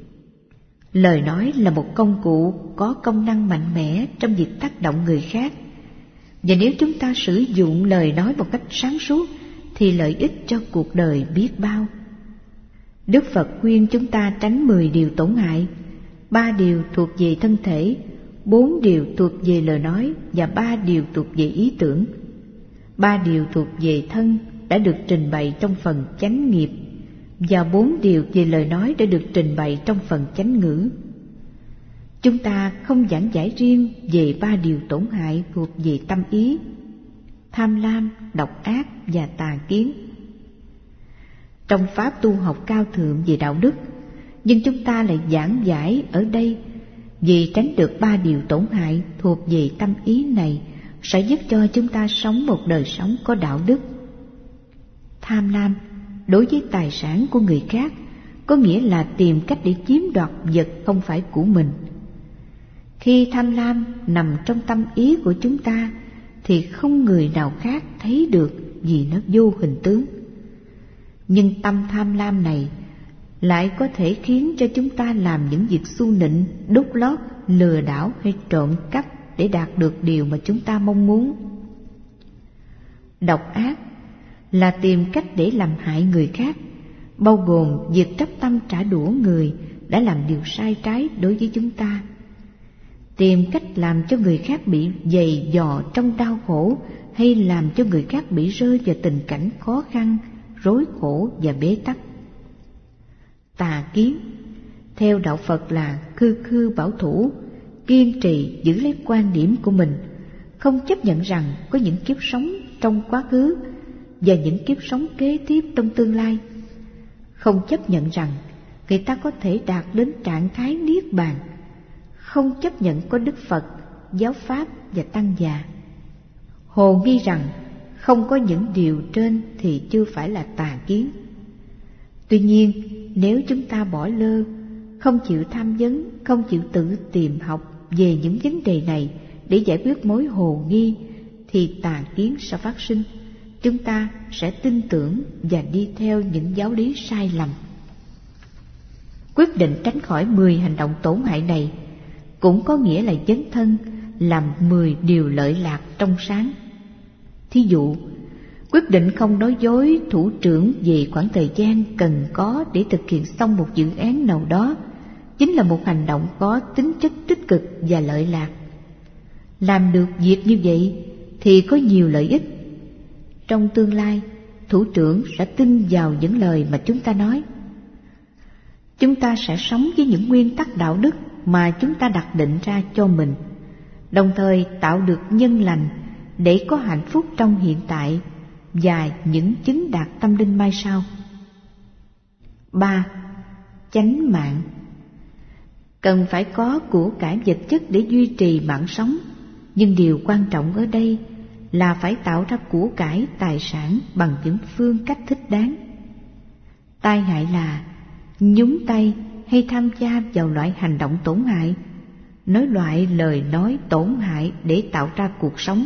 [SPEAKER 1] Lời nói là một công cụ có công năng mạnh mẽ trong việc tác động người khác, và nếu chúng ta sử dụng lời nói một cách sáng suốt thì lợi ích cho cuộc đời biết bao. Đức Phật khuyên chúng ta tránh mười điều tổn hại: ba điều thuộc về thân thể, bốn điều thuộc về lời nói và ba điều thuộc về ý tưởng. Ba điều thuộc về thân đã được trình bày trong phần chánh nghiệp, và bốn điều về lời nói đã được trình bày trong phần chánh ngữ. Chúng ta không giảng giải riêng về ba điều tổn hại thuộc về tâm ý: tham lam, độc ác và tà kiến. Trong pháp tu học cao thượng về đạo đức, nhưng chúng ta lại giảng giải ở đây vì tránh được ba điều tổn hại thuộc về tâm ý này sẽ giúp cho chúng ta sống một đời sống có đạo đức. Tham lam đối với tài sản của người khác có nghĩa là tìm cách để chiếm đoạt vật không phải của mình. Khi tham lam nằm trong tâm ý của chúng ta thì không người nào khác thấy được vì nó vô hình tướng. Nhưng tâm tham lam này lại có thể khiến cho chúng ta làm những việc xu nịnh, đút lót, lừa đảo hay trộm cắp để đạt được điều mà chúng ta mong muốn. Độc ác là tìm cách để làm hại người khác, bao gồm việc trách tâm trả đũa người đã làm điều sai trái đối với chúng ta, tìm cách làm cho người khác bị dày dò trong đau khổ, hay làm cho người khác bị rơi vào tình cảnh khó khăn, rối khổ và bế tắc. Tà kiến theo đạo Phật là khư khư bảo thủ, kiên trì giữ lấy quan điểm của mình, không chấp nhận rằng có những kiếp sống trong quá khứ và những kiếp sống kế tiếp trong tương lai, không chấp nhận rằng người ta có thể đạt đến trạng thái niết bàn, không chấp nhận có Đức Phật, giáo pháp và tăng già. Hồ nghi rằng không có những điều trên thì chưa phải là tà kiến. Tuy nhiên, nếu chúng ta bỏ lơ, không chịu tham vấn, không chịu tự tìm học về những vấn đề này để giải quyết mối hồ nghi, thì tà kiến sẽ phát sinh. Chúng ta sẽ tin tưởng và đi theo những giáo lý sai lầm. Quyết định tránh khỏi mười hành động tổn hại này cũng có nghĩa là dấn thân làm mười điều lợi lạc trong sáng. Thí dụ, quyết định không nói dối thủ trưởng về khoảng thời gian cần có để thực hiện xong một dự án nào đó chính là một hành động có tính chất tích cực và lợi lạc. Làm được việc như vậy thì có nhiều lợi ích. Trong tương lai, thủ trưởng sẽ tin vào những lời mà chúng ta nói. Chúng ta sẽ sống với những nguyên tắc đạo đức mà chúng ta đặt định ra cho mình, đồng thời tạo được nhân lành để có hạnh phúc trong hiện tại và những chứng đạt tâm linh mai sau. Ba. Chánh mạng. Cần phải có của cải vật chất để duy trì mạng sống, nhưng điều quan trọng ở đây là phải tạo ra của cải tài sản bằng những phương cách thích đáng. Tai hại là nhúng tay hay tham gia vào loại hành động tổn hại, nói loại lời nói tổn hại để tạo ra cuộc sống.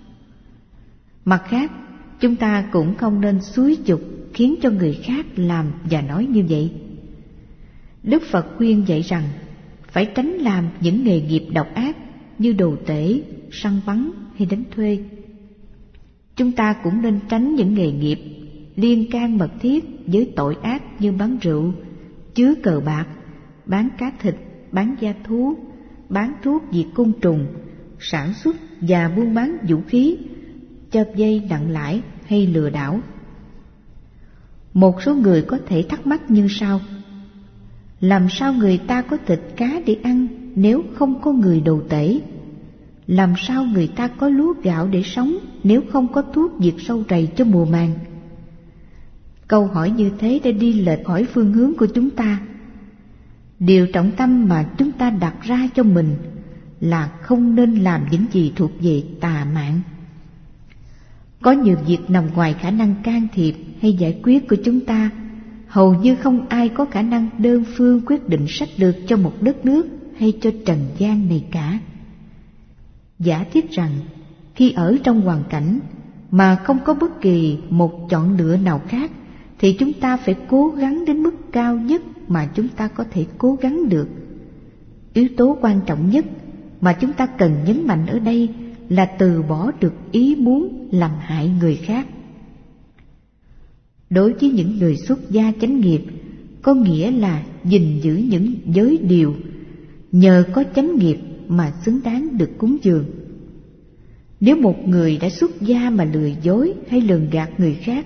[SPEAKER 1] Mặt khác, chúng ta cũng không nên xúi giục khiến cho người khác làm và nói như vậy. Đức Phật khuyên dạy rằng phải tránh làm những nghề nghiệp độc ác như đồ tể, săn bắn hay đánh thuê. Chúng ta cũng nên tránh những nghề nghiệp liên can mật thiết với tội ác như bán rượu, chứa cờ bạc, bán cá thịt, bán da thú, bán thuốc diệt côn trùng, sản xuất và buôn bán vũ khí, cho vay nặng lãi hay lừa đảo. Một số người có thể thắc mắc như sau: làm sao người ta có thịt cá để ăn nếu không có người đồ tể? Làm sao người ta có lúa gạo để sống nếu không có thuốc diệt sâu rầy cho mùa màng? Câu hỏi như thế đã đi lệch khỏi phương hướng của chúng ta. Điều trọng tâm mà chúng ta đặt ra cho mình là không nên làm những gì thuộc về tà mạng. Có nhiều việc nằm ngoài khả năng can thiệp hay giải quyết của chúng ta. Hầu như không ai có khả năng đơn phương quyết định sách lược cho một đất nước hay cho trần gian này cả. Giả thiết rằng khi ở trong hoàn cảnh mà không có bất kỳ một chọn lựa nào khác thì chúng ta phải cố gắng đến mức cao nhất mà chúng ta có thể cố gắng được. Yếu tố quan trọng nhất mà chúng ta cần nhấn mạnh ở đây là từ bỏ được ý muốn làm hại người khác. Đối với những người xuất gia chánh nghiệp, có nghĩa là gìn giữ những giới điều, nhờ có chánh nghiệp mà xứng đáng được cúng dường. Nếu một người đã xuất gia mà lừa dối hay lường gạt người khác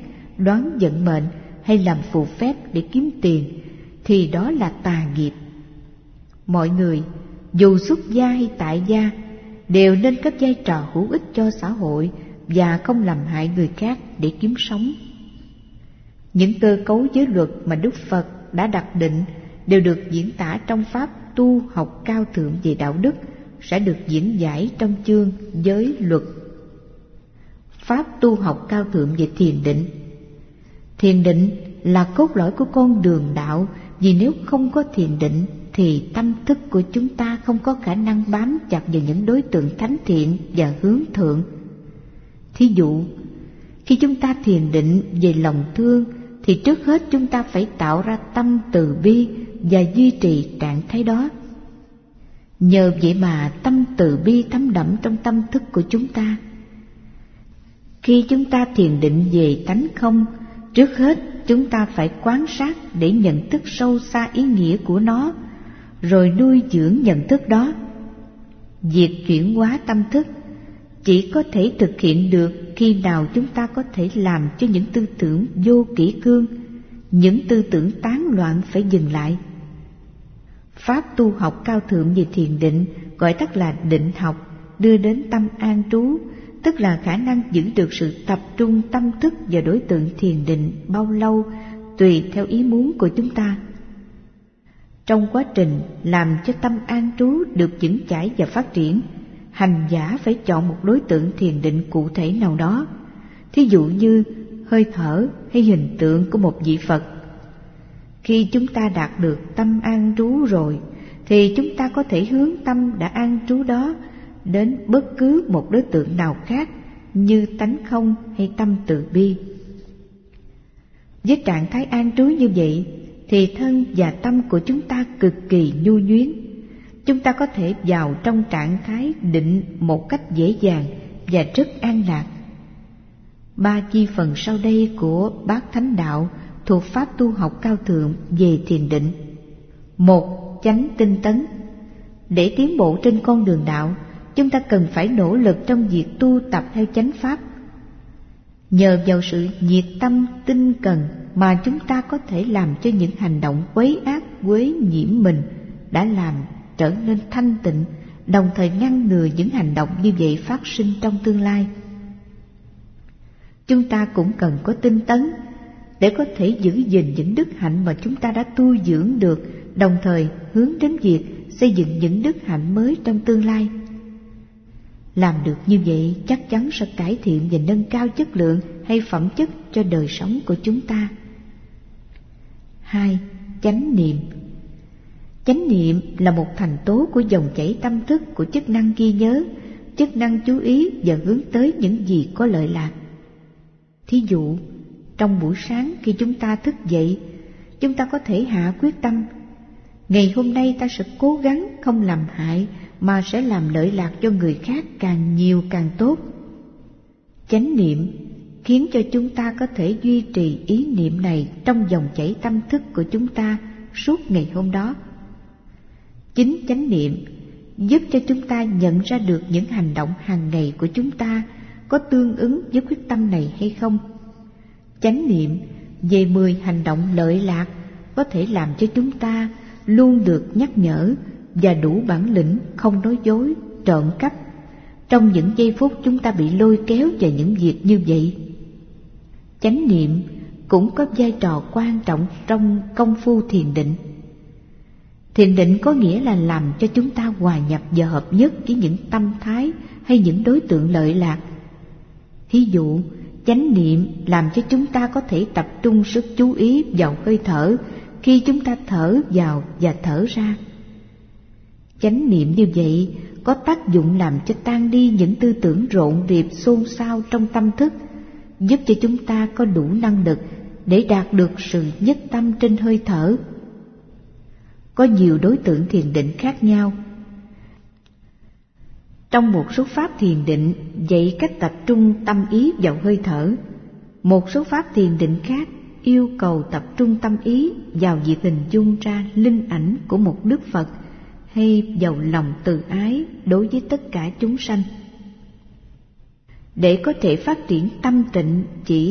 [SPEAKER 1] đoán vận mệnh hay làm phù phép để kiếm tiền, thì đó là tà nghiệp. Mọi người, dù xuất gia hay tại gia, đều nên có vai trò hữu ích cho xã hội và không làm hại người khác để kiếm sống. Những cơ cấu giới luật mà Đức Phật đã đặt định đều được diễn tả trong pháp tu học cao thượng về đạo đức, sẽ được diễn giải trong chương giới luật. Pháp tu học cao thượng về thiền định. Thiền định là cốt lõi của con đường đạo, vì nếu không có thiền định thì tâm thức của chúng ta không có khả năng bám chặt vào những đối tượng thánh thiện và hướng thượng. Thí dụ, khi chúng ta thiền định về lòng thương thì trước hết chúng ta phải tạo ra tâm từ bi và duy trì trạng thái đó. Nhờ vậy mà tâm từ bi thấm đẫm trong tâm thức của chúng ta. Khi chúng ta thiền định về tánh không, trước hết chúng ta phải quan sát để nhận thức sâu xa ý nghĩa của nó, rồi nuôi dưỡng nhận thức đó. Việc chuyển hóa tâm thức chỉ có thể thực hiện được khi nào chúng ta có thể làm cho những tư tưởng vô kỷ cương, những tư tưởng tán loạn phải dừng lại. Pháp tu học cao thượng về thiền định, gọi tắt là định học, đưa đến tâm an trú, tức là khả năng giữ được sự tập trung tâm thức vào đối tượng thiền định bao lâu tùy theo ý muốn của chúng ta. Trong quá trình làm cho tâm an trú được vững chãi và phát triển, hành giả phải chọn một đối tượng thiền định cụ thể nào đó, thí dụ như hơi thở hay hình tượng của một vị Phật. Khi chúng ta đạt được tâm an trú rồi, thì chúng ta có thể hướng tâm đã an trú đó đến bất cứ một đối tượng nào khác như tánh không hay tâm từ bi. Với trạng thái an trú như vậy thì thân và tâm của chúng ta cực kỳ nhu nhuyến. Chúng ta có thể vào trong trạng thái định một cách dễ dàng và rất an lạc. Ba chi phần sau đây của Bát Thánh Đạo thuộc pháp tu học cao thượng về thiền định. Một, chánh tinh tấn. Để tiến bộ trên con đường đạo, chúng ta cần phải nỗ lực trong việc tu tập theo chánh pháp. Nhờ vào sự nhiệt tâm tinh cần mà chúng ta có thể làm cho những hành động quấy ác quấy nhiễm mình đã làm trở nên thanh tịnh, đồng thời ngăn ngừa những hành động như vậy phát sinh trong tương lai. Chúng ta cũng cần có tinh tấn để có thể giữ gìn những đức hạnh mà chúng ta đã tu dưỡng được, đồng thời hướng đến việc xây dựng những đức hạnh mới trong tương lai. Làm được như vậy chắc chắn sẽ cải thiện và nâng cao chất lượng hay phẩm chất cho đời sống của chúng ta. Hai, chánh niệm. Chánh niệm là một thành tố của dòng chảy tâm thức của chức năng ghi nhớ, chức năng chú ý và hướng tới những gì có lợi lạc. Thí dụ, trong buổi sáng khi chúng ta thức dậy, chúng ta có thể hạ quyết tâm: ngày hôm nay ta sẽ cố gắng không làm hại mà sẽ làm lợi lạc cho người khác càng nhiều càng tốt. Chánh niệm khiến cho chúng ta có thể duy trì ý niệm này trong dòng chảy tâm thức của chúng ta suốt ngày hôm đó. Chính chánh niệm giúp cho chúng ta nhận ra được những hành động hàng ngày của chúng ta có tương ứng với quyết tâm này hay không. Chánh niệm về mười hành động lợi lạc có thể làm cho chúng ta luôn được nhắc nhở và đủ bản lĩnh không nói dối, trộm cắp trong những giây phút chúng ta bị lôi kéo vào những việc như vậy. Chánh niệm cũng có vai trò quan trọng trong công phu thiền định. Thiền định có nghĩa là làm cho chúng ta hòa nhập và hợp nhất với những tâm thái hay những đối tượng lợi lạc. Thí dụ, chánh niệm làm cho chúng ta có thể tập trung sức chú ý vào hơi thở khi chúng ta thở vào và thở ra. Chánh niệm như vậy có tác dụng làm cho tan đi những tư tưởng rộn rịp xôn xao trong tâm thức, giúp cho chúng ta có đủ năng lực để đạt được sự nhất tâm trên hơi thở. Có nhiều đối tượng thiền định khác nhau. Trong một số pháp thiền định dạy cách tập trung tâm ý vào hơi thở. Một số pháp thiền định khác yêu cầu tập trung tâm ý vào việc hình dung ra linh ảnh của một Đức Phật hay vào lòng từ ái đối với tất cả chúng sanh. Để có thể phát triển tâm tịnh chỉ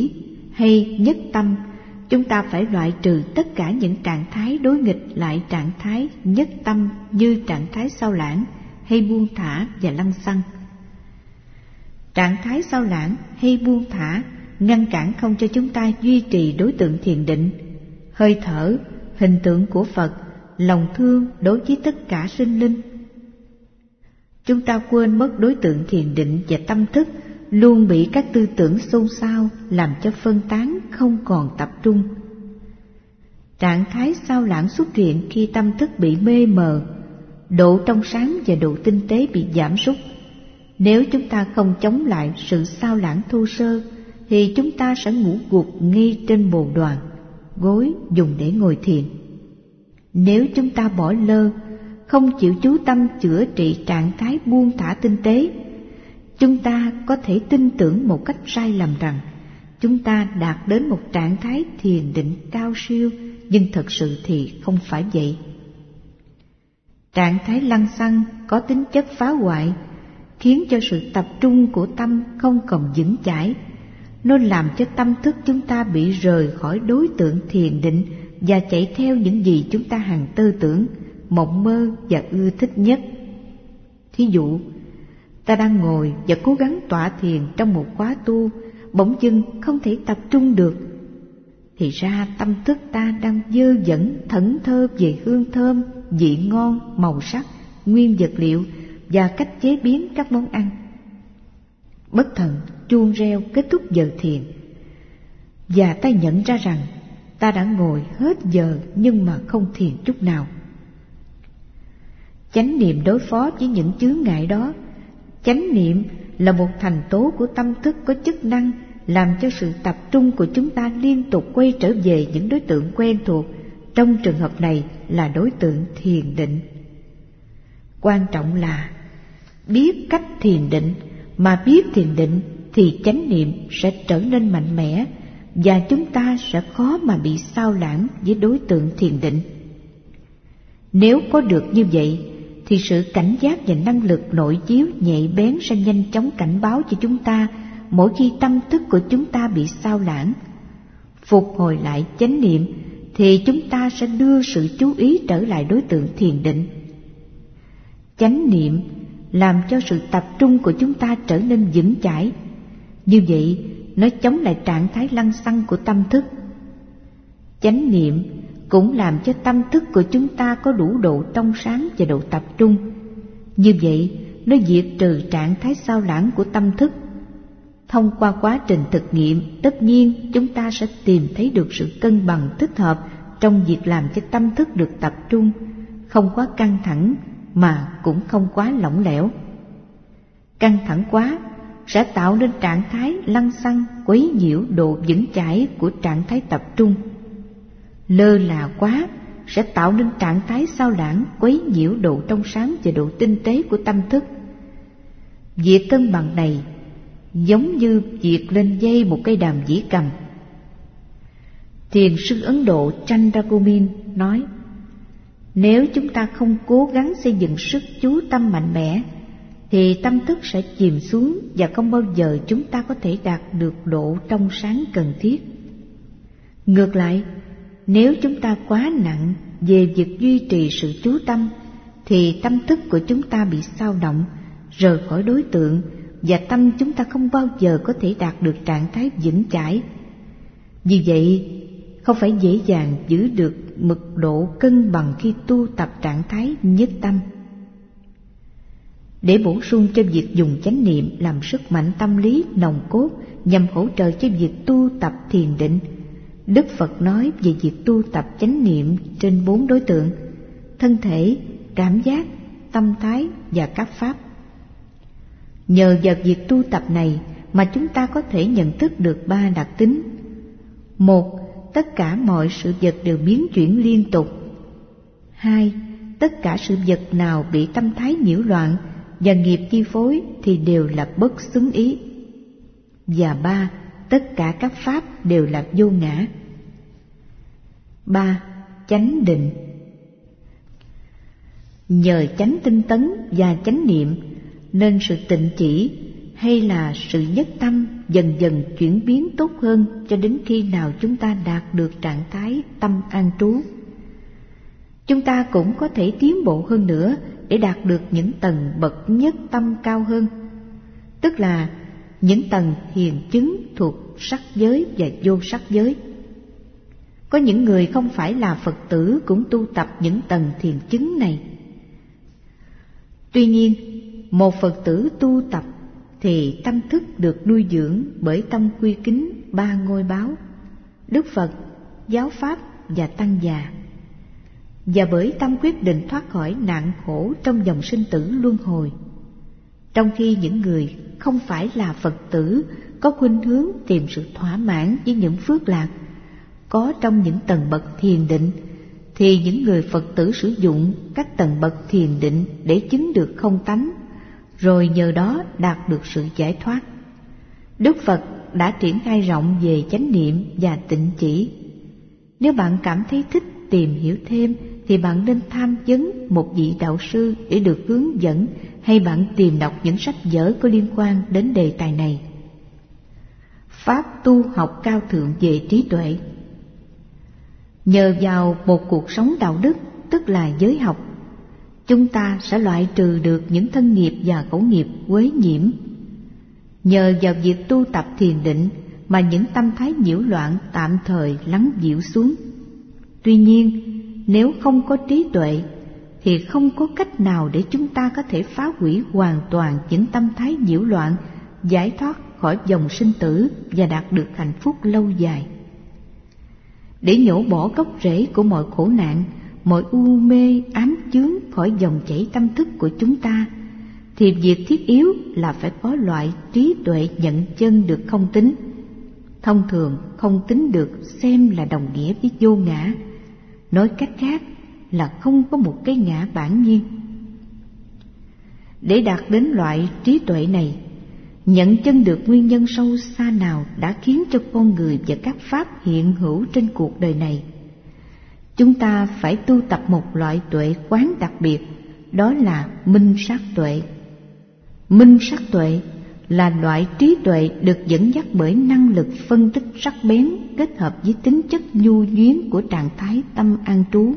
[SPEAKER 1] hay nhất tâm, chúng ta phải loại trừ tất cả những trạng thái đối nghịch lại trạng thái nhất tâm như trạng thái sao lãng hay buông thả và lăng xăng. Trạng thái sao lãng hay buông thả ngăn cản không cho chúng ta duy trì đối tượng thiền định. Hơi thở, hình tượng của Phật, lòng thương đối với tất cả sinh linh. Chúng ta quên mất đối tượng thiền định và tâm thức luôn bị các tư tưởng xôn xao làm cho phân tán, không còn tập trung. Trạng thái sao lãng xuất hiện khi tâm thức bị mê mờ, độ trong sáng và độ tinh tế bị giảm sút. Nếu chúng ta không chống lại sự sao lãng thô sơ thì chúng ta sẽ ngủ gục ngay trên bồ đoàn, gối dùng để ngồi thiền. Nếu chúng ta bỏ lơ, không chịu chú tâm chữa trị trạng thái buông thả tinh tế, chúng ta có thể tin tưởng một cách sai lầm rằng chúng ta đạt đến một trạng thái thiền định cao siêu, nhưng thật sự thì không phải vậy. Trạng thái lăng xăng có tính chất phá hoại, khiến cho sự tập trung của tâm không còn vững chãi. Nó làm cho tâm thức chúng ta bị rời khỏi đối tượng thiền định và chạy theo những gì chúng ta hằng tư tưởng, mộng mơ và ưa thích nhất. Thí dụ, ta đang ngồi và cố gắng tọa thiền trong một khóa tu, bỗng dưng không thể tập trung được, thì ra tâm thức ta đang dơ dẫn thẫn thơ về hương thơm, vị ngon, màu sắc, nguyên vật liệu và cách chế biến các món ăn. Bất thần chuông reo kết thúc giờ thiền, và ta nhận ra rằng ta đã ngồi hết giờ nhưng mà không thiền chút nào. Chánh niệm đối phó với những chướng ngại đó. Chánh niệm là một thành tố của tâm thức có chức năng làm cho sự tập trung của chúng ta liên tục quay trở về những đối tượng quen thuộc, trong trường hợp này là đối tượng thiền định. Quan trọng là biết cách thiền định, mà biết thiền định thì chánh niệm sẽ trở nên mạnh mẽ và chúng ta sẽ khó mà bị sao lãng với đối tượng thiền định. Nếu có được như vậy thì sự cảnh giác và năng lực nội chiếu nhạy bén sẽ nhanh chóng cảnh báo cho chúng ta mỗi khi tâm thức của chúng ta bị sao lãng. Phục hồi lại chánh niệm thì chúng ta sẽ đưa sự chú ý trở lại đối tượng thiền định. Chánh niệm làm cho sự tập trung của chúng ta trở nên vững chãi. Như vậy, nó chống lại trạng thái lăng xăng của tâm thức. Chánh niệm cũng làm cho tâm thức của chúng ta có đủ độ trong sáng và độ tập trung. Như vậy, nó diệt trừ trạng thái sao lãng của tâm thức. Thông qua quá trình thực nghiệm, tất nhiên chúng ta sẽ tìm thấy được sự cân bằng thích hợp trong việc làm cho tâm thức được tập trung, không quá căng thẳng mà cũng không quá lỏng lẻo. Căng thẳng quá sẽ tạo nên trạng thái lăng xăng, quấy nhiễu độ vững chãi của trạng thái tập trung. Lơ là quá sẽ tạo nên trạng thái sao lãng, quấy nhiễu độ trong sáng và độ tinh tế của tâm thức. Việc cân bằng này giống như việc lên dây một cây đàn dĩ cầm. Thiền sư Ấn Độ Chandragopal nói, nếu chúng ta không cố gắng xây dựng sức chú tâm mạnh mẽ thì tâm thức sẽ chìm xuống và không bao giờ chúng ta có thể đạt được độ trong sáng cần thiết. Ngược lại, nếu chúng ta quá nặng về việc duy trì sự chú tâm thì tâm thức của chúng ta bị xao động, rời khỏi đối tượng, và tâm chúng ta không bao giờ có thể đạt được trạng thái vững chãi. Vì vậy, không phải dễ dàng giữ được mực độ cân bằng khi tu tập trạng thái nhất tâm. Để bổ sung cho việc dùng chánh niệm làm sức mạnh tâm lý nòng cốt nhằm hỗ trợ cho việc tu tập thiền định, Đức Phật nói về việc tu tập chánh niệm trên bốn đối tượng: thân thể, cảm giác, tâm thái và các pháp. Nhờ vào việc tu tập này mà chúng ta có thể nhận thức được ba đặc tính. Một, tất cả mọi sự vật đều biến chuyển liên tục. Hai, tất cả sự vật nào bị tâm thái nhiễu loạn và nghiệp chi phối thì đều là bất xứng ý. Và ba, tất cả các pháp đều là vô ngã. Ba, chánh định. Nhờ chánh tinh tấn và chánh niệm nên sự tịnh chỉ hay là sự nhất tâm dần dần chuyển biến tốt hơn cho đến khi nào chúng ta đạt được trạng thái tâm an trú. Chúng ta cũng có thể tiến bộ hơn nữa để đạt được những tầng bậc nhất tâm cao hơn, tức là những tầng thiền chứng thuộc sắc giới và vô sắc giới. Có những người không phải là Phật tử cũng tu tập những tầng thiền chứng này. Tuy nhiên, một Phật tử tu tập thì tâm thức được nuôi dưỡng bởi tâm quy kính ba ngôi báo: Đức Phật, giáo pháp và tăng già, và bởi tâm quyết định thoát khỏi nạn khổ trong dòng sinh tử luân hồi. Trong khi những người không phải là Phật tử có khuynh hướng tìm sự thỏa mãn với những phước lạc có trong những tầng bậc thiền định, thì những người Phật tử sử dụng các tầng bậc thiền định để chứng được không tánh, rồi nhờ đó đạt được sự giải thoát. Đức Phật đã triển khai rộng về chánh niệm và tịnh chỉ. Nếu bạn cảm thấy thích tìm hiểu thêm thì bạn nên tham vấn một vị đạo sư để được hướng dẫn, hay bạn tìm đọc những sách vở có liên quan đến đề tài này. Pháp tu học cao thượng về trí tuệ. Nhờ vào một cuộc sống đạo đức, tức là giới học, chúng ta sẽ loại trừ được những thân nghiệp và khẩu nghiệp quấy nhiễm. Nhờ vào việc tu tập thiền định mà những tâm thái nhiễu loạn tạm thời lắng dịu xuống. Tuy nhiên, nếu không có trí tuệ thì không có cách nào để chúng ta có thể phá hủy hoàn toàn những tâm thái nhiễu loạn, giải thoát khỏi dòng sinh tử và đạt được hạnh phúc lâu dài. Để nhổ bỏ gốc rễ của mọi khổ nạn, mọi u mê ám chướng khỏi dòng chảy tâm thức của chúng ta, thì việc thiết yếu là phải có loại trí tuệ nhận chân được không tính. Thông thường, không tính được xem là đồng nghĩa với vô ngã. Nói cách khác là không có một cái ngã bản nhiên. Để đạt đến loại trí tuệ này, nhận chân được nguyên nhân sâu xa nào đã khiến cho con người và các pháp hiện hữu trên cuộc đời này, chúng ta phải tu tập một loại tuệ quán đặc biệt, đó là minh sát tuệ. Minh sát tuệ là loại trí tuệ được dẫn dắt bởi năng lực phân tích sắc bén kết hợp với tính chất nhu nhuyến của trạng thái tâm an trú.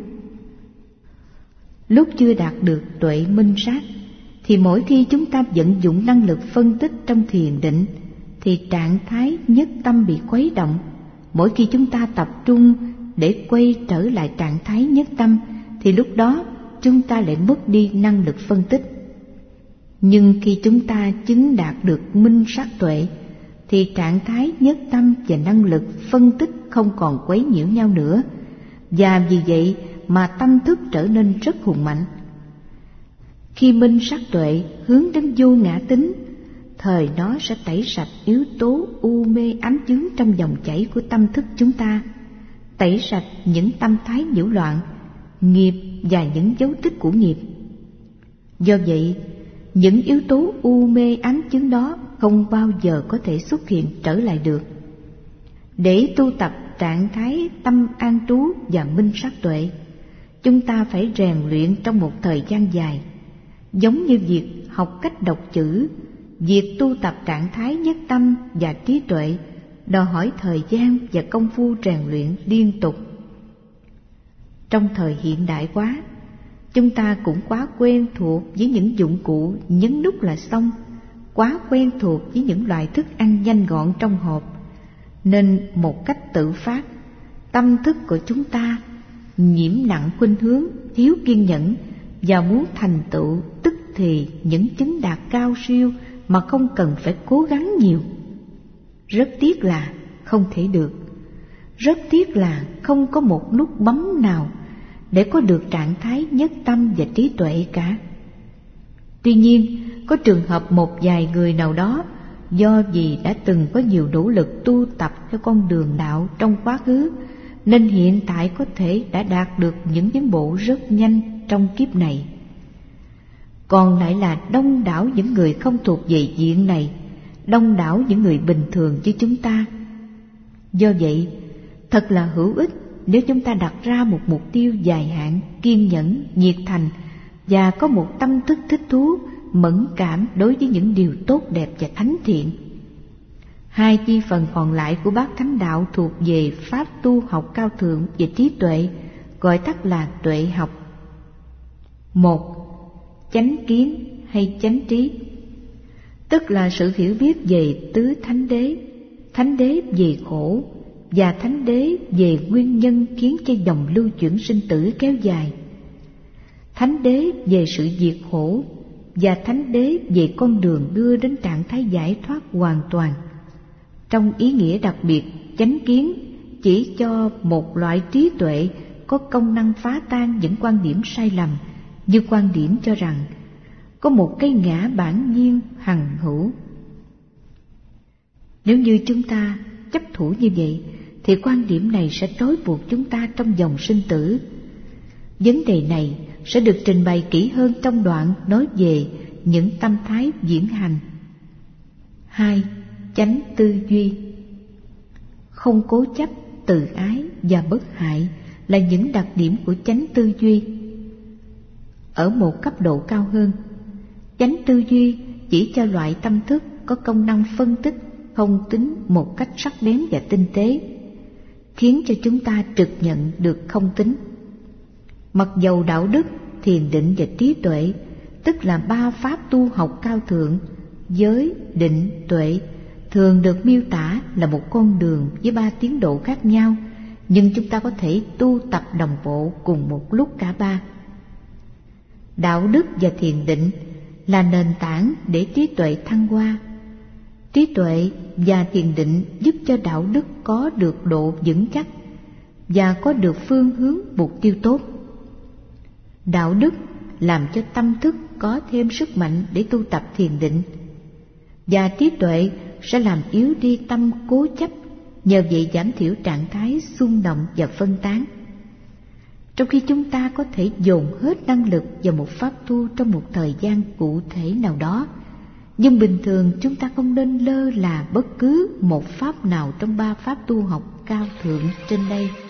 [SPEAKER 1] Lúc chưa đạt được tuệ minh sát, thì mỗi khi chúng ta vận dụng năng lực phân tích trong thiền định, thì trạng thái nhất tâm bị khuấy động. Mỗi khi chúng ta tập trung để quay trở lại trạng thái nhất tâm, thì lúc đó chúng ta lại mất đi năng lực phân tích. Nhưng khi chúng ta chứng đạt được minh sát tuệ, thì trạng thái nhất tâm và năng lực phân tích không còn quấy nhiễu nhau nữa, và vì vậy mà tâm thức trở nên rất hùng mạnh. Khi minh sát tuệ hướng đến vô ngã tính, thời nó sẽ tẩy sạch yếu tố u mê ám chướng trong dòng chảy của tâm thức chúng ta, tẩy sạch những tâm thái nhiễu loạn, nghiệp và những dấu tích của nghiệp. Do vậy, những yếu tố u mê ám chướng đó không bao giờ có thể xuất hiện trở lại được. Để tu tập trạng thái tâm an trú và minh sát tuệ, chúng ta phải rèn luyện trong một thời gian dài. Giống như việc học cách đọc chữ, việc tu tập trạng thái nhất tâm và trí tuệ đòi hỏi thời gian và công phu rèn luyện liên tục. Trong thời hiện đại quá, chúng ta cũng quá quen thuộc với những dụng cụ nhấn nút là xong, quá quen thuộc với những loại thức ăn nhanh gọn trong hộp, nên một cách tự phát, tâm thức của chúng ta nhiễm nặng khuynh hướng thiếu kiên nhẫn và muốn thành tựu tức thì những chứng đạt cao siêu mà không cần phải cố gắng nhiều. Rất tiếc là không thể được. Rất tiếc là không có một nút bấm nào để có được trạng thái nhất tâm và trí tuệ cả. Tuy nhiên, có trường hợp một vài người nào đó do vì đã từng có nhiều nỗ lực tu tập theo con đường đạo trong quá khứ, nên hiện tại có thể đã đạt được những tiến bộ rất nhanh trong kiếp này. Còn lại là đông đảo những người không thuộc về diện này, đông đảo những người bình thường như chúng ta. Do vậy, thật là hữu ích nếu chúng ta đặt ra một mục tiêu dài hạn, kiên nhẫn, nhiệt thành và có một tâm thức thích thú mẫn cảm đối với những điều tốt đẹp và thánh thiện. Hai chi phần còn lại của bát thánh đạo thuộc về pháp tu học cao thượng về trí tuệ, gọi tắt là tuệ học. Một, chánh kiến hay chánh trí, tức là sự hiểu biết về tứ thánh đế, thánh đế về khổ và thánh đế về nguyên nhân khiến cho dòng lưu chuyển sinh tử kéo dài, thánh đế về sự diệt khổ và thánh đế về con đường đưa đến trạng thái giải thoát hoàn toàn. Trong ý nghĩa đặc biệt, chánh kiến chỉ cho một loại trí tuệ có công năng phá tan những quan điểm sai lầm, như quan điểm cho rằng có một cái ngã bản nhiên hằng hữu. Nếu như chúng ta chấp thủ như vậy, thì quan điểm này sẽ trói buộc chúng ta trong dòng sinh tử. Vấn đề này sẽ được trình bày kỹ hơn trong đoạn nói về những tâm thái diễn hành. Hai, chánh tư duy. Không cố chấp, từ ái và bất hại là những đặc điểm của chánh tư duy. Ở một cấp độ cao hơn, chánh tư duy chỉ cho loại tâm thức có công năng phân tích, không tính một cách sắc bén và tinh tế, khiến cho chúng ta trực nhận được không tính. Mặc dầu đạo đức, thiền định và trí tuệ, tức là ba pháp tu học cao thượng, giới, định, tuệ, thường được miêu tả là một con đường với ba tiến độ khác nhau, nhưng chúng ta có thể tu tập đồng bộ cùng một lúc cả ba. Đạo đức và thiền định là nền tảng để trí tuệ thăng hoa. Trí tuệ và thiền định giúp cho đạo đức có được độ vững chắc và có được phương hướng mục tiêu tốt. Đạo đức làm cho tâm thức có thêm sức mạnh để tu tập thiền định, và trí tuệ sẽ làm yếu đi tâm cố chấp, nhờ vậy giảm thiểu trạng thái xung động và phân tán. Trong khi chúng ta có thể dồn hết năng lực vào một pháp tu trong một thời gian cụ thể nào đó, nhưng bình thường chúng ta không nên lơ là bất cứ một pháp nào trong ba pháp tu học cao thượng trên đây.